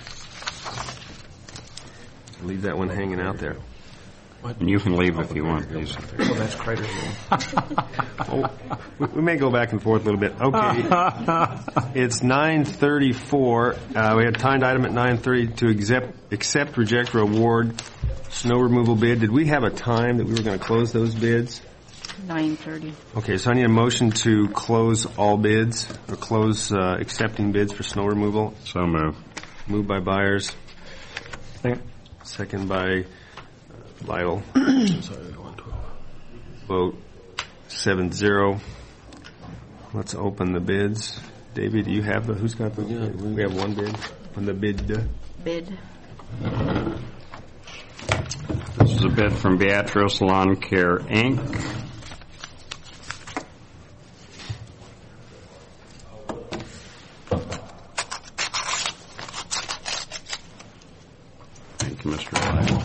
Leave that one hanging out there. And you can leave if you want, please. Oh, that's Kreider's room. Oh, we, we may go back and forth a little bit. Okay. It's nine thirty-four. Uh, we had a timed item at nine thirty to accept, accept, reject, or award snow removal bid. Did we have a time that we were going to close those bids? nine thirty. Okay, so I need a motion to close all bids, or close uh, accepting bids for snow removal. So moved. Moved by Byers. Second by Lytle. Vote seven zero. Let's open the bids. David, do you have the, who's got the, yeah, we have one bid on the bid. Uh, bid. This is a bid from Beatrice Lawn Care, Incorporated. Thank you, Mister Lytle.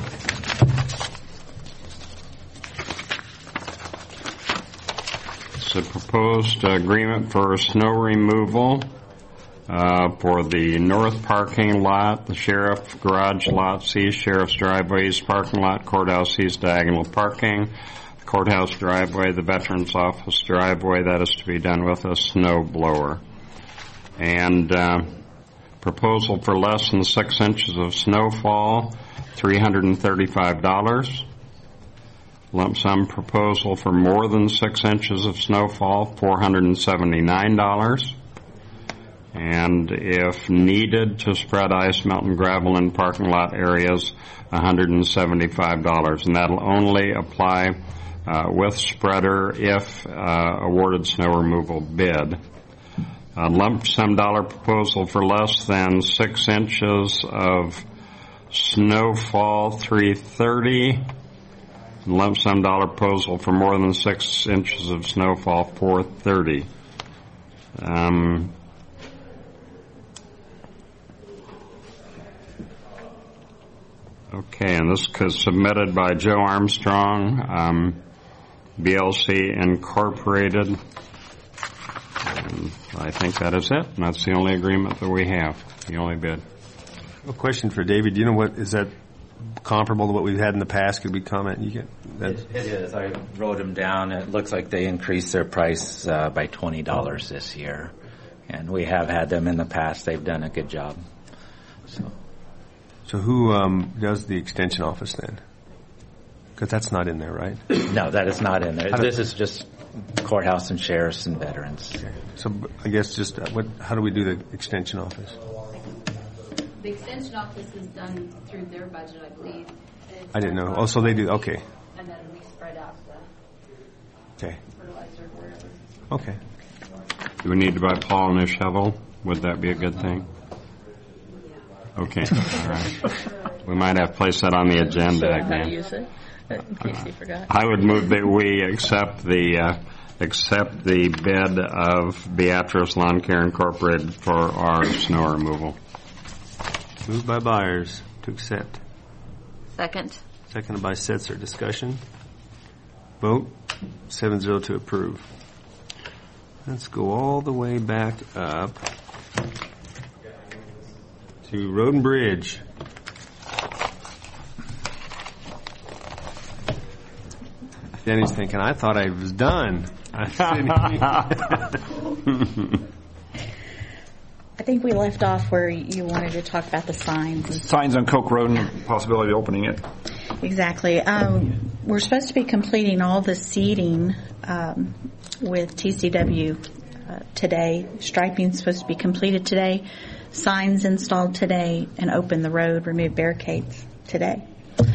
It's a proposed agreement for snow removal uh, for the north parking lot, the sheriff garage lot, C, sheriff's driveway, east parking lot, courthouse east diagonal parking, the courthouse driveway, the veterans office driveway. That is to be done with a snow blower. And uh, proposal for less than six inches of snowfall, three hundred thirty-five dollars. Lump sum proposal for more than six inches of snowfall, four hundred seventy-nine dollars. And if needed to spread ice, melt, and gravel in parking lot areas, one hundred seventy-five dollars. And that'll only apply uh, with spreader if uh, awarded snow removal bid. A lump sum dollar proposal for less than six inches of snowfall, three hundred thirty dollars. Lump sum dollar proposal for more than six inches of snowfall, four hundred thirty dollars. Um, Okay, and this is submitted by Joe Armstrong, um, B L C Incorporated. And I think that is it, and that's the only agreement that we have, the only bid. A question for David. Do you know what, is that comparable to what we've had in the past? Could we comment? You get that? It, it is. I wrote them down. It looks like they increased their price uh, by twenty dollars this year, and we have had them in the past. They've done a good job. So. So who um, does the extension office then? Because that's not in there, right? No, that is not in there. How This do- is just courthouse and sheriffs and veterans. So I guess just uh, what? How do we do the extension office? The extension office is done through their budget, I believe. I didn't know. Oh, so they do. Okay. And then we spread out the Okay. fertilizer wherever. Okay. Do we need to buy Paul and a shovel? Would that be a good thing? Okay, all right. We might have to place that on the agenda Show him how to again. use it, in case he forgot. I would move that we accept the uh, accept the bid of Beatrice Lawn Care Incorporated for our snow removal. Moved by Byers to accept. Second. Seconded by Setzer. Discussion. Vote. Seven zero to approve. Let's go all the way back up to Road and Bridge. Danny's thinking, I thought I was done. I think we left off where you wanted to talk about the signs. Signs on Coke Road and the possibility of opening it. Exactly. Um, we're supposed to be completing all the seeding um, with T C W uh, today. Striping is supposed to be completed today. Signs installed today, and open the road, remove barricades today.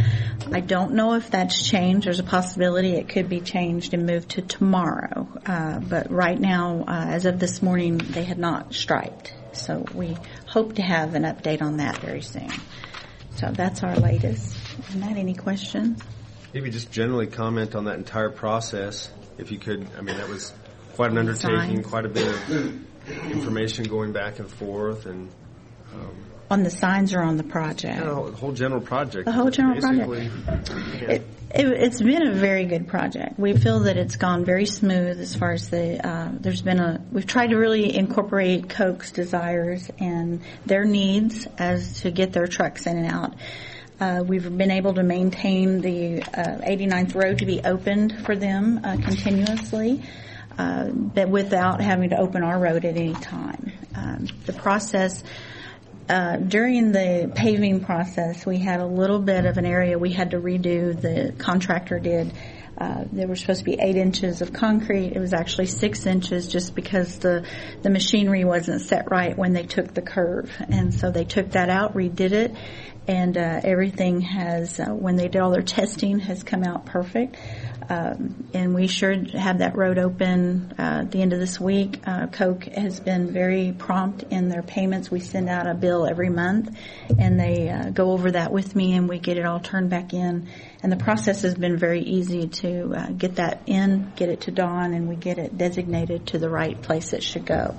I don't know if that's changed. There's a possibility it could be changed and moved to tomorrow. Uh, but right now, uh, as of this morning, they had not striped. So we hope to have an update on that very soon. So that's our latest. Matt, any questions? Maybe just generally comment on that entire process, if you could. I mean, that was quite an undertaking, Signs. quite a bit of information going back and forth, and um, On the signs or on the project? you know, the whole general project. The whole general Basically, It, it, it's been a very good project. We feel that it's gone very smooth as far as the, uh, there's been a, we've tried to really incorporate Coke's desires and their needs as to get their trucks in and out. Uh, we've been able to maintain the uh, eighty-ninth Road to be opened for them uh, continuously, uh, but without having to open our road at any time. Um, the process Uh, during the paving process, we had a little bit of an area we had to redo. The contractor did. Uh, there were supposed to be eight inches of concrete. It was actually six inches just because the, the machinery wasn't set right when they took the curve. And so they took that out, redid it, and uh, everything has, uh, when they did all their testing, has come out perfect. Um, and we should have that road open uh, at the end of this week. Uh, Coke has been very prompt in their payments. We send out a bill every month, and they uh, go over that with me, and we get it all turned back in. And the process has been very easy to uh, get that in, get it to Dawn, and we get it designated to the right place it should go.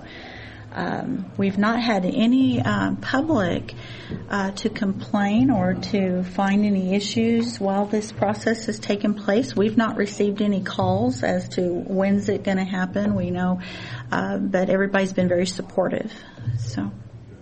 Um, we've not had any uh, public uh, to complain or to find any issues while this process has taken place. We've not received any calls as to when's it going to happen. We know, uh, but everybody's been very supportive. So,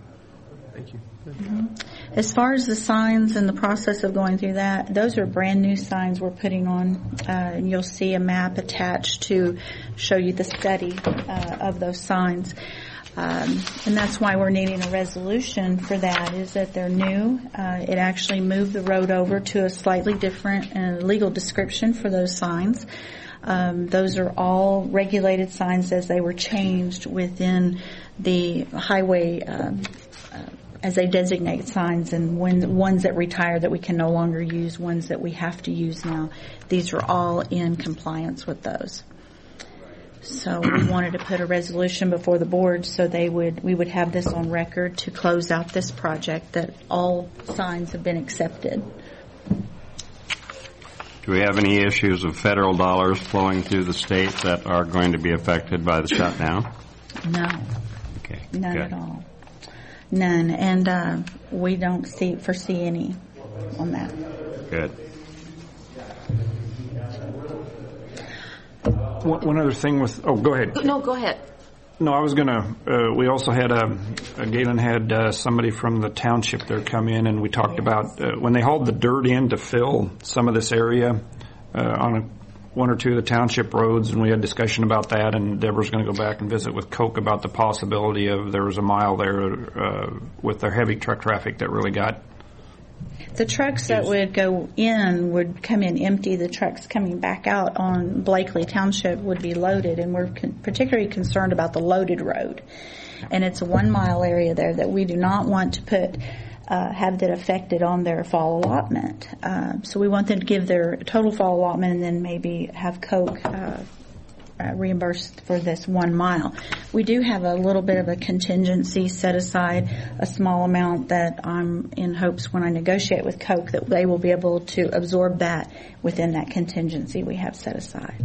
thank you. Mm-hmm. As far as the signs and the process of going through that, those are brand new signs we're putting on, uh, and you'll see a map attached to show you the study uh, of those signs. Um, and that's why we're needing a resolution for that, is that they're new. Uh, it actually moved the road over to a slightly different uh, legal description for those signs. Um, those are all regulated signs as they were changed within the highway um, uh, as they designate signs, and when ones that retire that we can no longer use, ones that we have to use now. These are all in compliance with those. So we wanted to put a resolution before the board so they would we would have this on record to close out this project, that all signs have been accepted. Do we have any issues of federal dollars flowing through the state that are going to be affected by the shutdown? No. Okay. None good. at all. None. And uh, we don't see foresee any on that. Good. One one other thing with, oh, go ahead. No, go ahead. No, I was going to, uh, we also had, a, uh, Galen had uh, somebody from the township there come in, and we talked about uh, when they hauled the dirt in to fill some of this area uh, on a, one or two of the township roads, and we had discussion about that, and Deborah's going to go back and visit with Coke about the possibility of, there was a mile there uh, with their heavy truck traffic that really got. The trucks that would go in would come in empty. The trucks coming back out on Blakely Township would be loaded, and we're con- particularly concerned about the loaded road. And it's a one-mile area there that we do not want to put, uh, have that affected on their fall allotment. Uh, so we want them to give their total fall allotment and then maybe have Coke uh, uh, reimbursed for this one mile. We do have a little bit of a contingency set aside, a small amount that I'm in hopes when I negotiate with Coke that they will be able to absorb that within that contingency we have set aside.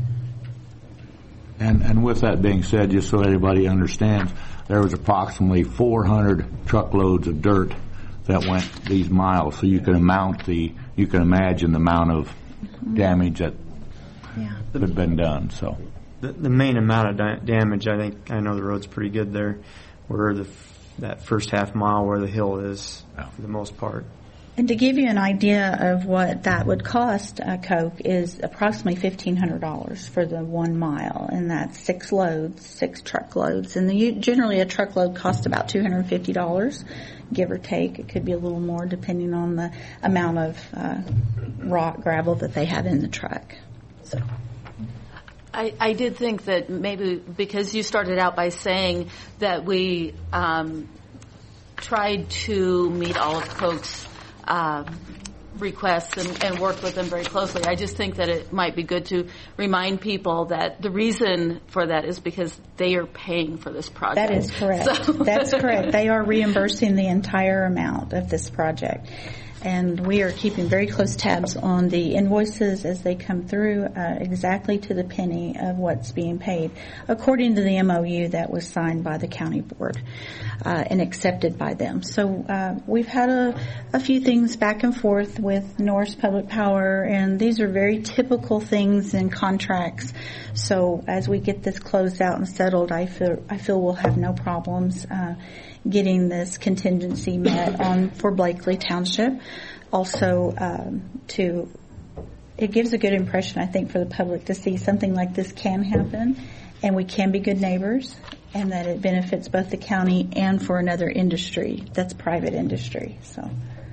And, and with that being said, just so everybody understands, there was approximately four hundred truckloads of dirt that went these miles. So you can amount the, you can imagine the amount of mm-hmm. damage that yeah. had been done. So. The, the main amount of di- damage, I think, I know the road's pretty good there, where the that first half mile where the hill is, oh. for the most part. And to give you an idea of what that would cost, uh, Coke is approximately fifteen hundred dollars for the one mile, and that's six loads, six truckloads. And the, generally a truckload costs about two hundred fifty dollars, give or take. It could be a little more depending on the amount of uh, rock, gravel that they have in the truck. So. I, I did think that maybe because you started out by saying that we um, tried to meet all of Coke's uh, requests and, and work with them very closely, I just think that it might be good to remind people that the reason for that is because they are paying for this project. That is correct. So. That's correct. They are reimbursing the entire amount of this project. And we are keeping very close tabs on the invoices as they come through, uh, exactly to the penny of what's being paid, according to the M O U that was signed by the county board uh, and accepted by them. So uh, we've had a, a few things back and forth with Norris Public Power, and these are very typical things in contracts. So as we get this closed out and settled, I feel I feel we'll have no problems Uh, getting this contingency met on for Blakely Township. Also, um, to it gives a good impression, I think, for the public to see something like this can happen, and we can be good neighbors, and that it benefits both the county and for another industry that's private industry. So.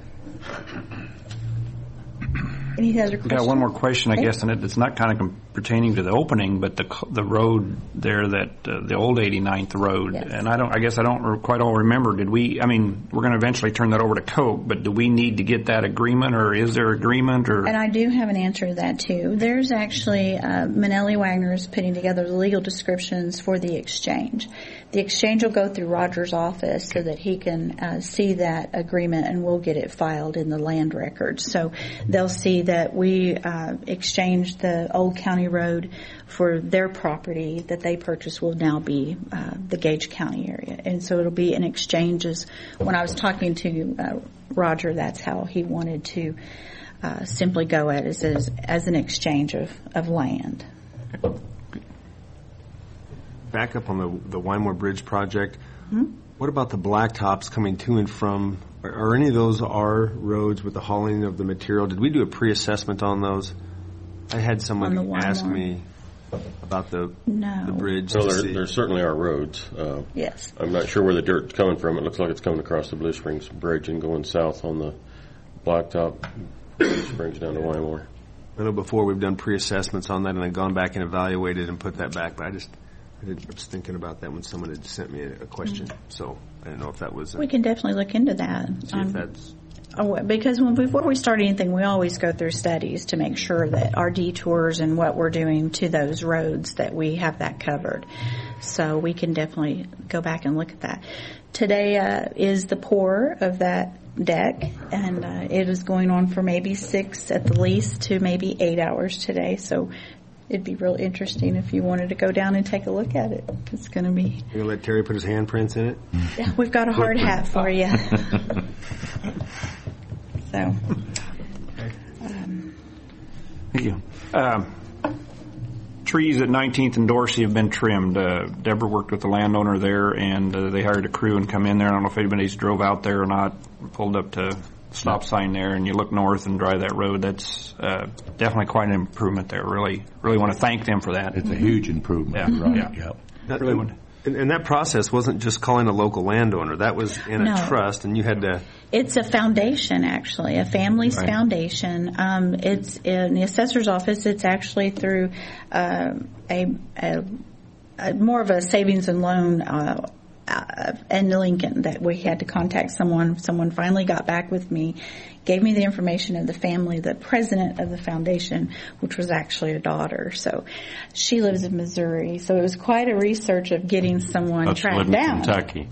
Any other questions? Got one more question, I guess, and it, it's not kind of pertaining to the opening, but the the road there, that uh, the old eighty-ninth road, yes. and I don't, I guess I don't re- quite all remember. Did we? I mean, we're going to eventually turn that over to Coke, but do we need to get that agreement, or is there agreement, or? And I do have an answer to that too. There's actually uh, Manelli Wagner is putting together the legal descriptions for the exchange. The exchange will go through Roger's office so that he can uh, see that agreement, and we'll get it filed in the land records. So they'll see that we uh, exchanged the old county road for their property that they purchased will now be uh, the Gage County area. And so it'll be an exchange. As when I was talking to uh, Roger, that's how he wanted to uh, simply go at it, as, as an exchange of, of land. Back up on the the Wymore Bridge project. Mm-hmm. What about the blacktops coming to and from? Are, are any of those our roads with the hauling of the material? Did we do a pre-assessment on those? I had someone ask me. about the No. the bridge? No, to there, see? there certainly are roads. Uh, Yes. I'm not sure where the dirt's coming from. It looks like it's coming across the Blue Springs Bridge and going south on the blacktop, Blue Springs down to Wymore. I know before we've done pre-assessments on that and I've gone back and evaluated and put that back, but I just I, didn't, I was thinking about that when someone had sent me a, a question. Mm-hmm. So I didn't know if that was. A, We can definitely look into that. see if that's. Oh, because when, before we start anything, we always go through studies to make sure that our detours and what we're doing to those roads, that we have that covered. So we can definitely go back and look at that. Today uh, is the pour of that deck, and uh, it is going on for maybe six at the least to maybe eight hours today. So it'd be real interesting if you wanted to go down and take a look at it. It's going to be. You're going to let Terry put his handprints in it? Yeah, we've got a hard hat for you. So, um, Thank you. Um, trees at nineteenth and Dorsey have been trimmed. Uh, Deborah worked with the landowner there, and uh, they hired a crew and come in there. I don't know if anybody's drove out there or not. Pulled up to stop sign there, and you look north and drive that road. That's uh, definitely quite an improvement there. Really, really want to thank them for that. It's a huge improvement. Yeah, Right. yeah. Yep. That, Really want and, and that process wasn't just calling a local landowner. That was in a No. trust, and you had to. It's a foundation, actually, a family's Right. foundation. Um, it's in the assessor's office. It's actually through uh, a, a, a more of a savings and loan uh, uh, in Lincoln that we had to contact someone. Someone finally got back with me, gave me the information of the family, the president of the foundation, which was actually a daughter. So she lives in Missouri. So it was quite a research of getting someone Let's tracked live in down. Kentucky.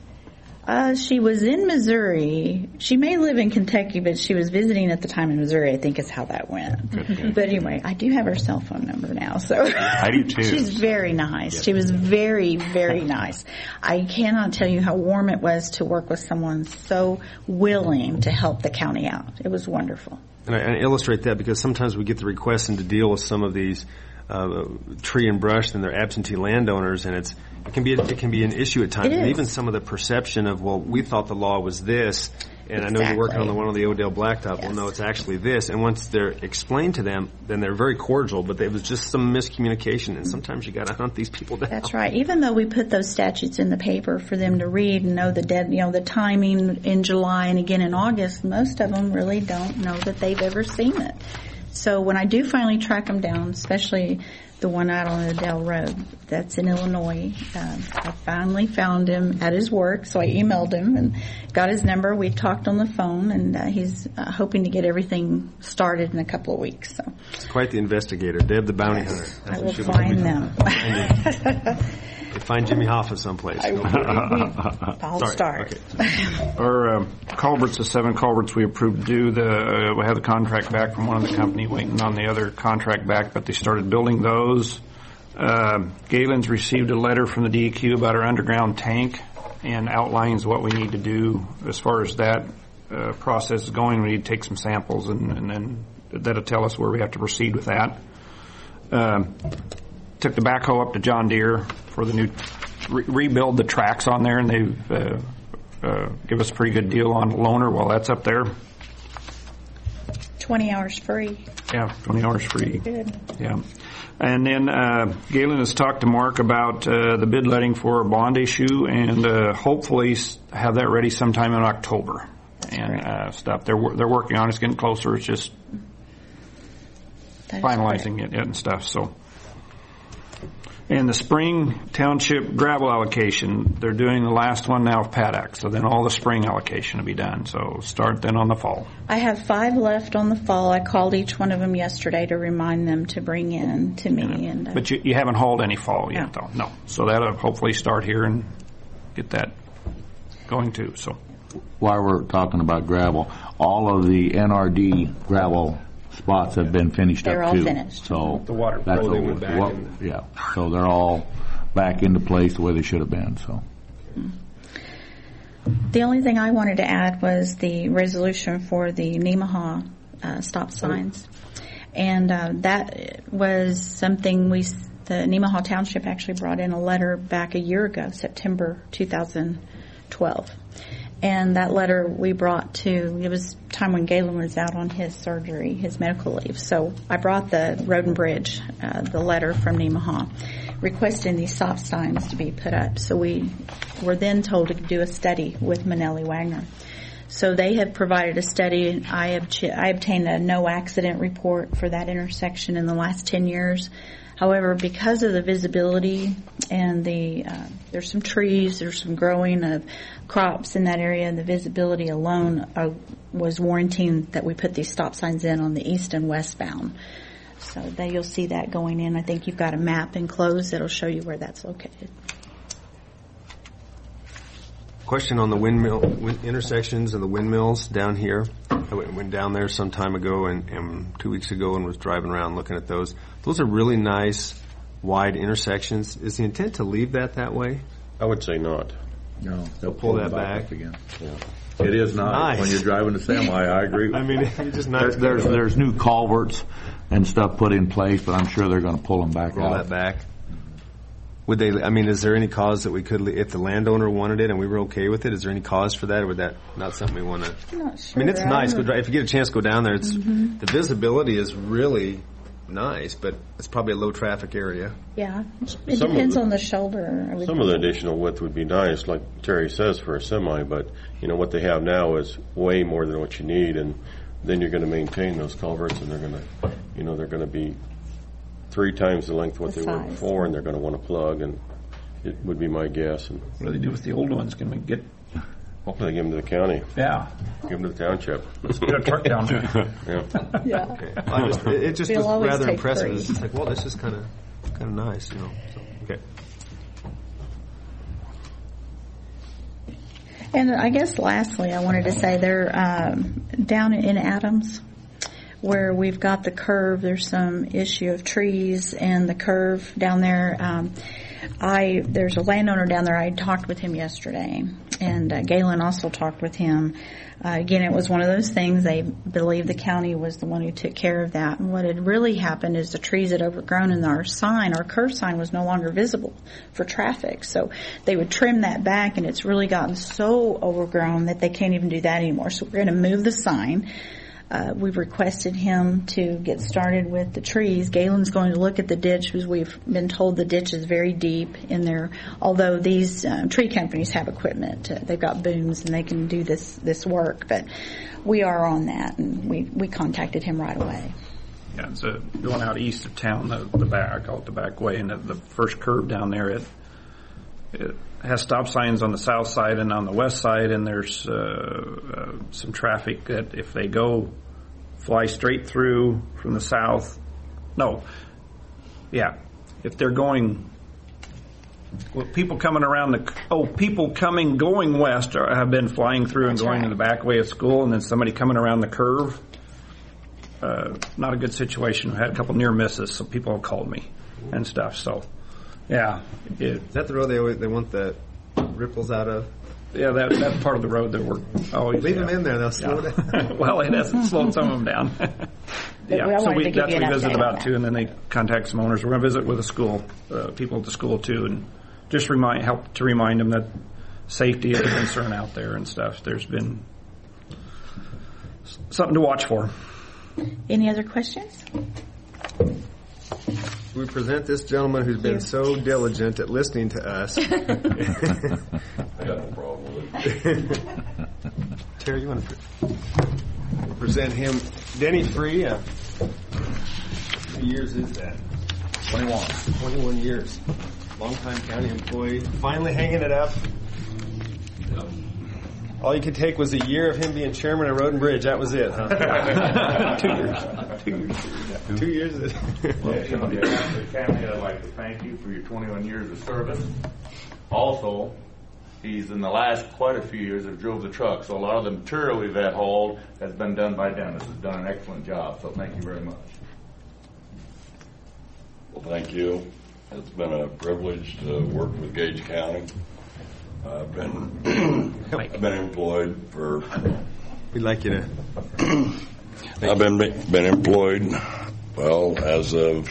Uh, she was in Missouri. She may live in Kentucky, but she was visiting at the time in Missouri, I think is how that went. Okay. But anyway, I do have her cell phone number now, so. I do too. She's very nice. She was very, very nice. I cannot tell you how warm it was to work with someone so willing to help the county out. It was wonderful. And I, and I illustrate that because sometimes we get the requests and to deal with some of these uh, tree and brush and they're absentee landowners, and it's it can be a, it can be an issue at times, It and is. even some of the perception of, well, we thought the law was this, and I know you're working on the one on the Odell Blacktop. Well, no, it's actually this. And once they're explained to them, then they're very cordial, but it was just some miscommunication, and sometimes you got to hunt these people down. That's right. Even though we put those statutes in the paper for them to read and know the dead, you know, the timing in July and again in August, most of them really don't know that they've ever seen it. So when I do finally track them down, especially the one out on Adele Road, that's in Illinois, um, I finally found him at his work, so I emailed him and got his number. We talked on the phone, and uh, he's uh, hoping to get everything started in a couple of weeks. So It's quite the investigator, Deb the bounty hunter. That's I what will she find be. them. They find Jimmy Hoffa someplace. I will. I'll Sorry. start. Okay. Our uh, culverts, the seven culverts we approved due, the, uh, we had the contract back from one of the company, waiting on the other contract back, but they started building those. Uh, Galen's received a letter from the D E Q about our underground tank and outlines what we need to do as far as that uh, process is going. We need to take some samples, and, and then that'll tell us where we have to proceed with that. Um, took the backhoe up to John Deere for the new, re- rebuild the tracks on there, and they've uh, uh, give us a pretty good deal on loaner while that's up there. twenty hours free. Yeah, twenty hours free. Good. Yeah. And then uh, Galen has talked to Mark about uh, the bid letting for a bond issue, and uh, hopefully s- have that ready sometime in October. And uh, stuff they're wor- they're working on. It's getting closer. It's just That is finalizing it and stuff. So. And the spring township gravel allocation, they're doing the last one now of Paddock. So then all the spring allocation will be done. So start then on the fall. I have five left on the fall. I called each one of them yesterday to remind them to bring in to me. And uh, But you, you haven't hauled any fall yet, though. No. So that'll hopefully start here and get that going too. So While we're talking about gravel, all of the N R D gravel spots have been finished They're up all too. finished. So The water that's flow, they over. went back What- and- yeah. So they're all back into place the way they should have been. So. the only thing I wanted to add was the resolution for the Nemaha uh, stop signs. And uh, that was something we, the Nemaha Township actually brought in a letter back a year ago, September two thousand twelve. And that letter we brought to, it was time when Galen was out on his surgery, his medical leave. So I brought the Road and Bridge, uh, the letter from Nemaha, requesting these stop signs to be put up. So we were then told to do a study with Manelli Wagner. So they have provided a study. I, obch- I obtained a no accident report for that intersection in the last ten years. However, because of the visibility and the, uh, there's some trees, there's some growing of crops in that area, and the visibility alone uh, was warranting that we put these stop signs in on the east and westbound. So there you'll see that going in. I think you've got a map enclosed that'll show you where that's located. Question on the windmill wind intersections and the windmills down here. I went, went down there some time ago and, and two weeks ago and was driving around looking at those. Those are really nice, wide intersections. Is the intent to leave that that way? I would say not. No, they'll pull, pull that back. back again. Yeah. It is nice, nice when you're driving a semi. I agree. I mean, it's just nice. There, there's there's new culverts and stuff put in place, but I'm sure they're going to pull them back Roll out. that back. Would they? I mean, is there any cause that we could, if the landowner wanted it and we were okay with it? Is there any cause for that, or would that not something we want to? I'm not sure. I mean, it's I nice. don't- Go, if you get a chance to go down there, it's Mhm. the visibility is really nice, but it's probably a low traffic area. Yeah, it Some of depends the- on the shoulder. I would Some of the additional width would be nice, like Terry says, for a semi, but, you know, what they have now is way more than what you need, and then you're going to maintain those culverts, and they're going to, you know, they're going to be three times the length of what The they were size. before, and they're going to want to plug, and it would be my guess. And What do they do with the old ones? Can we get, hopefully they give them to the county, yeah, give them to the township. let's get a truck down there. Yeah. Yeah. Okay. I just, it, it just We'll was always rather take impressive. three. It's just like, well, this is kind of kind of nice, you know. So, okay. And I guess lastly, I wanted to say they're um, down in Adams, where we've got the curve. There's some issue of trees and the curve down there. Um, I there's a landowner down there. I talked with him yesterday, and uh, Galen also talked with him. Uh, again, it was one of those things. They believe the county was the one who took care of that. And what had really happened is the trees had overgrown, and our sign, our curve sign, was no longer visible for traffic. So they would trim that back, and it's really gotten so overgrown that they can't even do that anymore. So we're going to move the sign. Uh, we've requested him to get started with the trees. Galen's going to look at the ditch, because we've been told the ditch is very deep in there. Although these uh, tree companies have equipment, uh, they've got booms and they can do this this work. But we are on that, and we we contacted him right away. Yeah, it's uh, going out east of town, the, the back, I call it the back way, and the, the first curve down there, it, it has stop signs on the south side and on the west side, and there's uh, uh, some traffic that if they go fly straight through from the south, no, yeah, if they're going, well, people coming around the, oh, people coming, going west are, have been flying through and That's going right. in the back way of school, and then somebody coming around the curve. Uh, not a good situation. We had a couple near misses, so people have called me and stuff. So, yeah, it, Is that the road they always, they want the ripples out of? yeah, that that part of the road that we're always Leave yeah. them in there; they'll slow Yeah. down. Well, it hasn't slowed some of them down. yeah, I so wanted we to give that's you what an we visited update on about that. too, and then they contact some owners. We're going to visit with the school, uh, people at the school too, and just remind help to remind them that safety is a concern out there and stuff. There's been s- something to watch for. Any other questions? We present this gentleman who's been Here. so diligent at listening to us. I got no problem with it. Terry, you want to pre- present him? Denny Free. Uh, how many years is that? twenty-one. twenty-one years. Longtime county employee. Finally hanging it up. All you could take was a year of him being chairman of Road and Bridge. That was it, huh? Two years. Two years. Two years. Yes, on behalf of the county, I'd like to thank you for your twenty-one years of service. Also, he's in the last quite a few years have drove the truck, so a lot of the material we've had hauled has been done by Dennis. Has done an excellent job, so thank you very much. Well, thank you. It's been a privilege to work with Gage County. I've been I've been employed for. We'd like you to. I've been been employed. Well, as of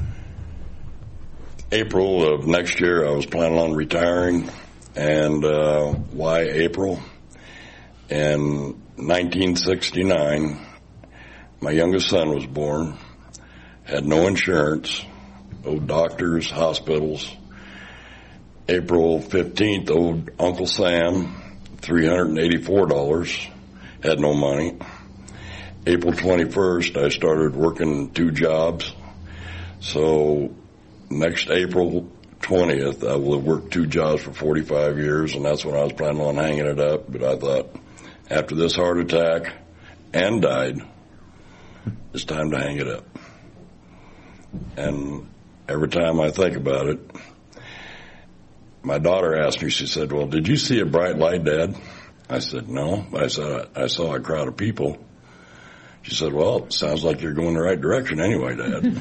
April of next year, I was planning on retiring. And uh, why April? In nineteen sixty-nine, my youngest son was born, had no insurance, owed doctors, hospitals. April fifteenth, owed Uncle Sam three hundred eighty-four dollars, had no money. April twenty-first, I started working two jobs. So next April twentieth, I will have worked two jobs for forty-five years, and that's when I was planning on hanging it up. But I thought, after this heart attack and died, it's time to hang it up. And every time I think about it, my daughter asked me, she said, well, did you see a bright light, Dad? I said, no. I said, I saw a crowd of people. She said, well, it sounds like you're going the right direction anyway, Dad.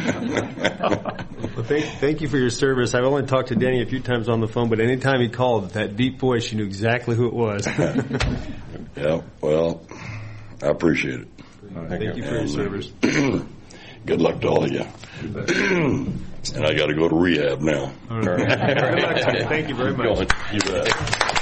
Well, thank, thank you for your service. I've only talked to Danny a few times on the phone, but anytime he called, that deep voice, you knew exactly who it was. Yeah, well, I appreciate it. Right, thank, thank you for and, your service. Good luck to all of you. And I got to go to rehab now. All right. Thank you very much. You bet.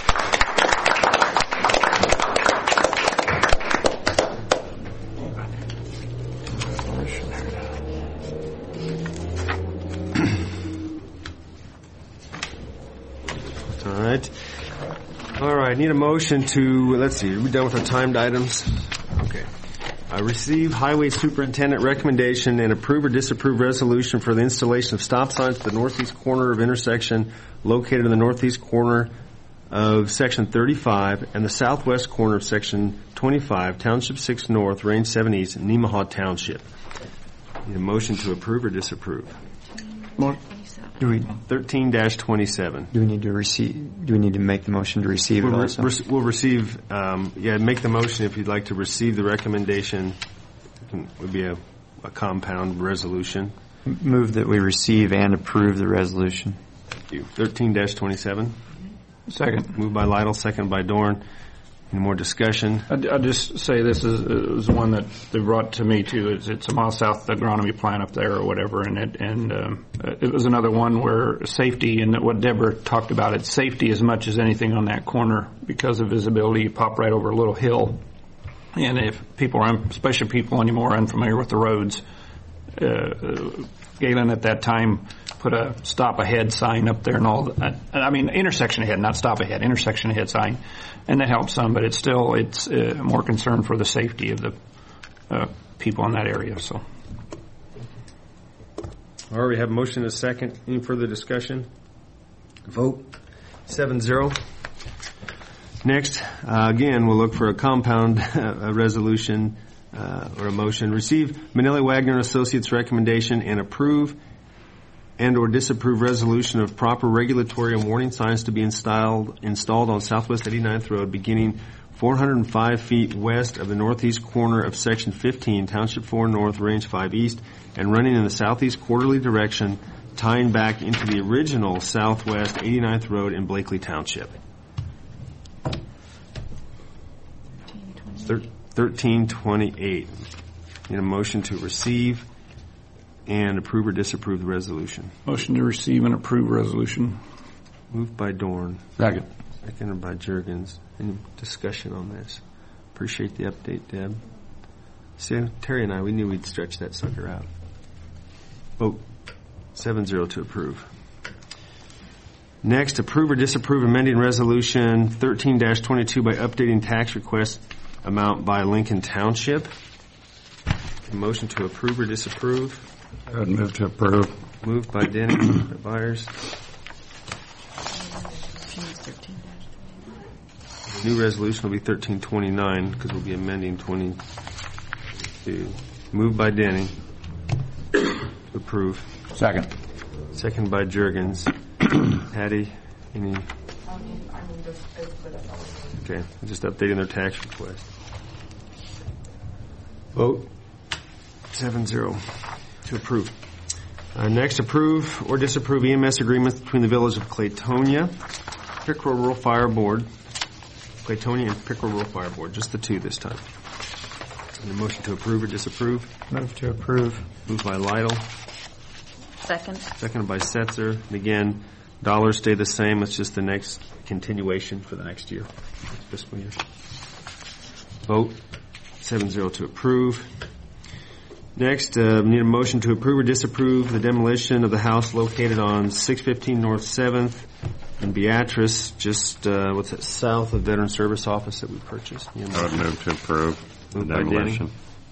All right. All right. Need a motion to, let's see, are we done with our timed items? Okay. I receive Highway Superintendent recommendation and approve or disapprove resolution for the installation of stop signs at the northeast corner of intersection located in the northeast corner of Section thirty-five and the southwest corner of Section twenty-five, Township six North, Range seven East, Nemaha Township. Need a motion to approve or disapprove? Do we thirteen dash twenty-seven. Do we need to receive? Do we need to make the motion to receive We'll, it re- also? rec- we'll receive. Um, yeah, make the motion if you'd like to receive the recommendation. It would be a, a compound resolution. Move that we receive and approve the resolution. Thank you. thirteen dash twenty-seven. Second. Moved by Lytle, second by Dorn. Any more discussion? I'd, I'd just say this is, is one that they brought to me too. It's, it's a mile south of the agronomy plant up there or whatever, and it and um, it was another one where safety and what Deborah talked about. It's safety as much as anything on that corner because of visibility. You pop right over a little hill, and if people are, especially people anymore, unfamiliar with the roads, uh, Galen at that time put a stop ahead sign up there and all that. I mean, intersection ahead, not stop ahead, intersection ahead sign. And that helps some, but it's still, it's uh, more concern for the safety of the uh, people in that area, so. All right, we have a motion and a second. Any further discussion? Vote. Seven zero. Next, uh, again, we'll look for a compound a resolution uh, or a motion. Receive Manelli Wagner and Associates recommendation and approve and or disapprove resolution of proper regulatory and warning signs to be installed installed on Southwest eighty-ninth Road beginning four hundred five feet west of the northeast corner of Section fifteen, Township four North, Range five East, and running in the southeast quarterly direction, tying back into the original Southwest eighty-ninth Road in Blakely Township. thirteen twenty-eight. Need a motion to receive and approve or disapprove the resolution. Motion to receive and approve resolution. Moved by Dorn. Second. Seconded by Juergens. Any discussion on this? Appreciate the update, Deb. See, Terry and I, we knew we'd stretch that sucker out. Vote seven zero to approve. Next, approve or disapprove amending resolution thirteen dash twenty-two by updating tax request amount by Lincoln Township. A motion to approve or disapprove. I would move to approve. Moved by Denny, by Byers. New resolution will be thirteen twenty-nine because we'll be amending twenty-two. Moved by Denny. To approve. Second. Second by Juergens. Patty, any? Okay, just updating their tax request. Vote seven zero to approve. Uh, next, approve or disapprove E M S agreements between the Village of Claytonia, Pickerel Rural Fire Board, Claytonia and Pickerel Rural Fire Board, just the two this time. And a motion to approve or disapprove. Move to approve. Moved by Lytle. Second. Seconded by Setzer. And again, dollars stay the same. It's just the next continuation for the next year, fiscal year. Vote seven zero to approve. Next, uh, need a motion to approve or disapprove the demolition of the house located on six fifteen North seventh in Beatrice, just, uh, what's that, south of Veteran Service Office that we purchased. I would move to approve the Moved by Danny. demolition.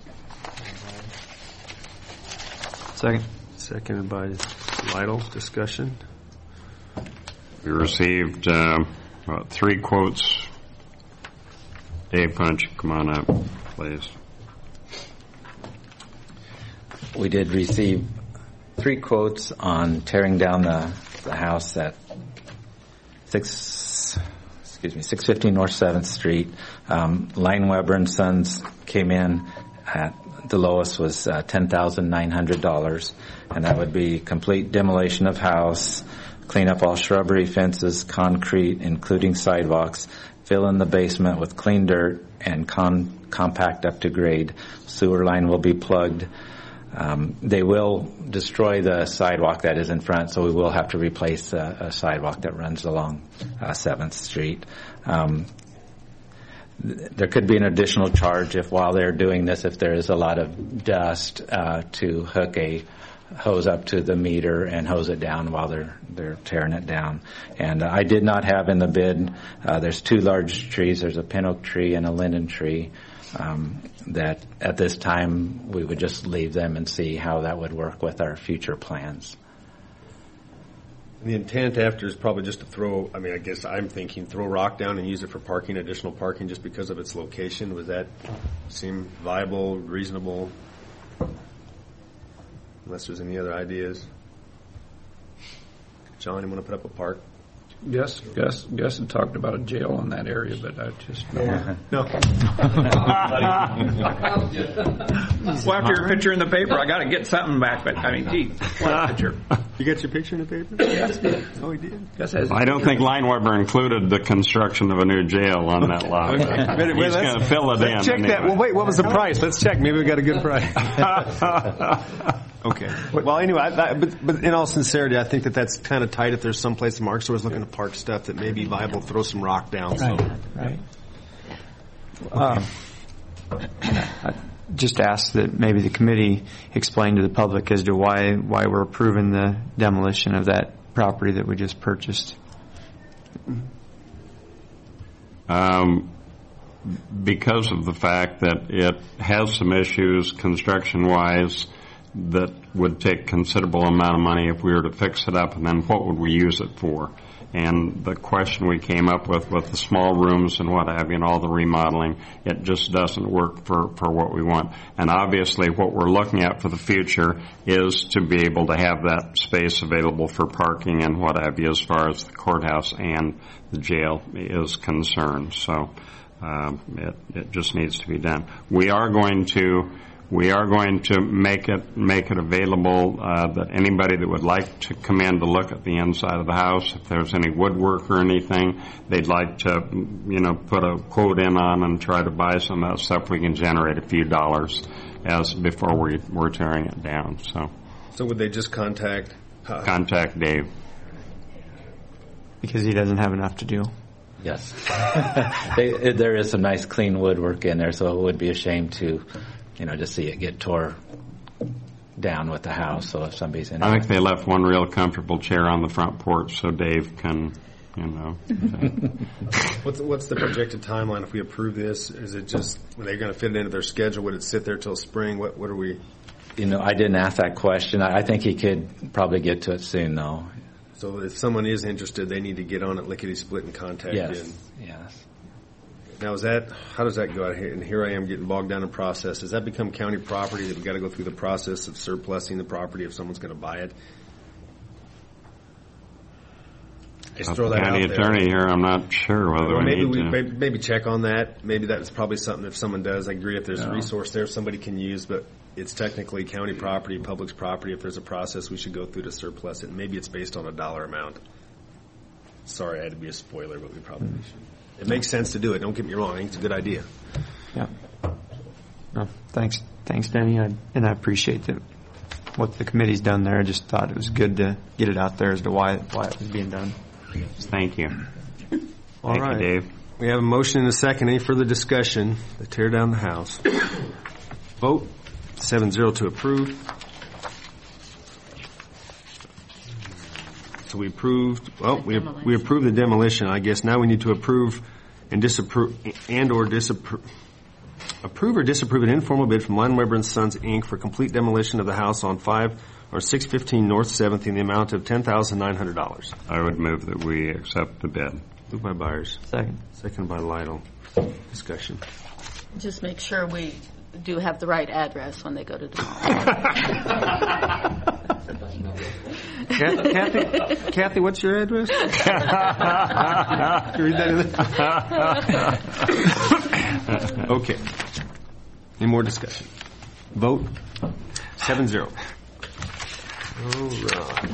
Second. Seconded by Lytle. Discussion. We received uh, about three quotes. Dave, why don't you come on up, please? We did receive three quotes on tearing down the, the house at six, excuse me, six fifteen North seventh Street. Um, Lineweber and Sons came in at the lowest was uh, ten thousand nine hundred dollars, and that would be complete demolition of house, clean up all shrubbery, fences, concrete, including sidewalks, fill in the basement with clean dirt, and con- compact up to grade. Sewer line will be plugged. Um, they will destroy the sidewalk that is in front, so we will have to replace a, a sidewalk that runs along uh, seventh Street. Um, th- there could be an additional charge if while they're doing this, if there is a lot of dust, uh, to hook a hose up to the meter and hose it down while they're they're tearing it down. And uh, I did not have in the bid, uh, there's two large trees. There's a pin oak tree and a linden tree. Um, that at this time we would just leave them and see how that would work with our future plans. The intent after is probably just to throw, I mean, I guess I'm thinking throw rock down and use it for parking, additional parking just because of its location. Would that seem viable, reasonable? Unless there's any other ideas. John, you want to put up a park? Gus, Gus, Gus had talked about a jail in that area, but I just Yeah. No. Well, after your picture in the paper, I got to get something back. But I mean, gee, what picture? You got your picture in the paper? Yes. Oh, he did. Gus has. I don't think Lineweber included the construction of a new jail on that lot. Okay. Wait, wait, He's let's- going to fill it in. let's check anyway. that. Well, wait, what was the price? Let's check. Maybe we got a good price. Okay. Well, anyway, I, I, but, but in all sincerity, I think that that's kind of tight. If there's some place Mark's always looking to park stuff that may be viable, throw some rock down. So. Right. Um, I just ask that maybe the committee explain to the public as to why why we're approving the demolition of that property that we just purchased. Um, because of the fact that it has some issues construction-wise that would take considerable amount of money if we were to fix it up, and then what would we use it for? And the question we came up with, with the small rooms and what have you and all the remodeling, it just doesn't work for, for what we want. And obviously what we're looking at for the future is to be able to have that space available for parking and what have you as far as the courthouse and the jail is concerned. So um, it, it just needs to be done. We are going to We are going to make it make it available uh, that anybody that would like to come in to look at the inside of the house, if there's any woodwork or anything they'd like to, you know, put a quote in on and try to buy some of that stuff, we can generate a few dollars as before we, we're tearing it down. So, So would they just contact? Uh, contact Dave. Because he doesn't have enough to do. Yes. they, there is some nice clean woodwork in there, so it would be a shame to, you know, just see it get tore down with the house. So if somebody's in, I think they left one real comfortable chair on the front porch so Dave can, you know. What's what's the projected timeline if we approve this? Is it just are they going to fit it into their schedule? Would it sit there till spring? What what are we? You know, I didn't ask that question. I, I think he could probably get to it soon, though. So if someone is interested, they need to get on it lickety split and contact Yes. in. Yes. Now, is that how does that go out here? And here I am getting bogged down in process. Does that become county property that we got to go through the process of surplusing the property if someone's going to buy it? Just throw that County out there. attorney here, I'm not sure whether Well, we maybe need we to. maybe, maybe check on that. Maybe that's probably something if someone does. I agree if there's a Yeah. resource there somebody can use, but it's technically county property, public's property. If there's a process we should go through to surplus it, maybe it's based on a dollar amount. Sorry, I had to be a spoiler, but we probably should. It makes sense to do it. Don't get me wrong. I think it's a good idea. Yeah. No, thanks, thanks, Danny, I, and I appreciate that what the committee's done there. I just thought it was good to get it out there as to why why it was being done. Thank you. All Thank right. you, Dave. We have a motion and a second. Any further discussion to tear down the house? Vote seven zero to approve. So we approved, well, we we approved the demolition, I guess. Now we need to approve and disapprove, and or disapprove, approve or disapprove an informal bid from Line Weber and Sons, Incorporated for complete demolition of the house on five or six fifteen North seventh in the amount of ten thousand nine hundred dollars. I would move that we accept the bid. Moved by Byers. Second. Second by Lytle. Discussion. Just make sure we do have the right address when they go to demolish. Kathy, Kathy, what's your address? Can you read that in there? Okay. Any more discussion? Vote seven zero. All right.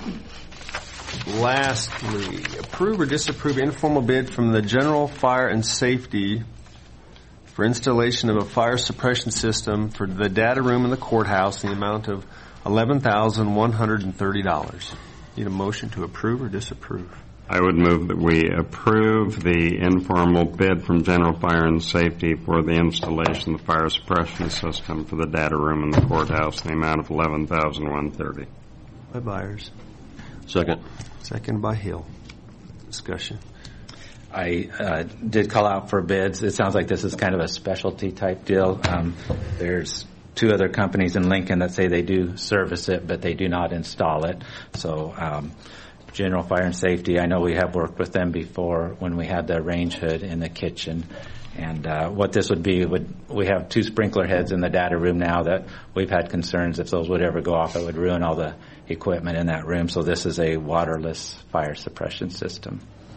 Lastly, approve or disapprove informal bid from the General Fire and Safety for installation of a fire suppression system for the data room in the courthouse in the amount of eleven thousand one hundred thirty dollars. Need a motion to approve or disapprove? I would move that we approve the informal bid from General Fire and Safety for the installation of the fire suppression system for the data room in the courthouse in the amount of eleven thousand one hundred thirty dollars. By Byers. Second. Second by Hill. Discussion. I uh, did call out for bids. It sounds like this is kind of a specialty type deal. Um, there's two other companies in Lincoln that say they do service it, but they do not install it. So um, General Fire and Safety, I know we have worked with them before when we had the range hood in the kitchen. And uh, what this would be, would we have two sprinkler heads in the data room now that we've had concerns if those would ever go off, it would ruin all the equipment in that room. So this is a waterless fire suppression system.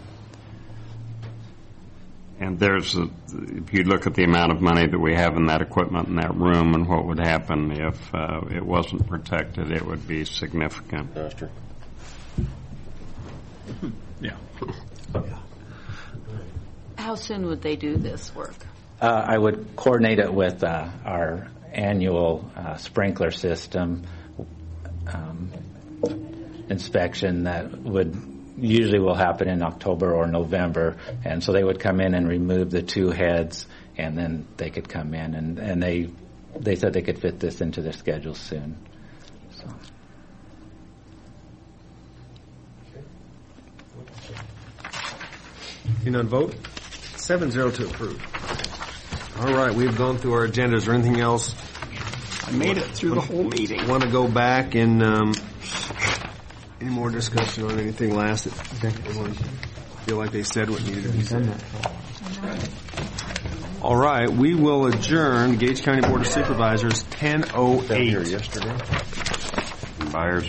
And there's, a, if you look at the amount of money that we have in that equipment in that room and what would happen if uh, it wasn't protected, it would be significant. That's true. Yeah. How soon would they do this work? Uh, I would coordinate it with uh, our annual uh, sprinkler system um, inspection that would usually will happen in October or November, and so they would come in and remove the two heads, and then they could come in, and, and they they said they could fit this into their schedule soon. So. You know, vote seven zero to approve. All right, we've gone through our agenda. Is there anything else? I made it through the whole meeting. Want to go back and um, any more discussion on anything last that everyone feel like they said what needed to be said? All right, we will adjourn Gage County Board of Supervisors ten oh eight. Byers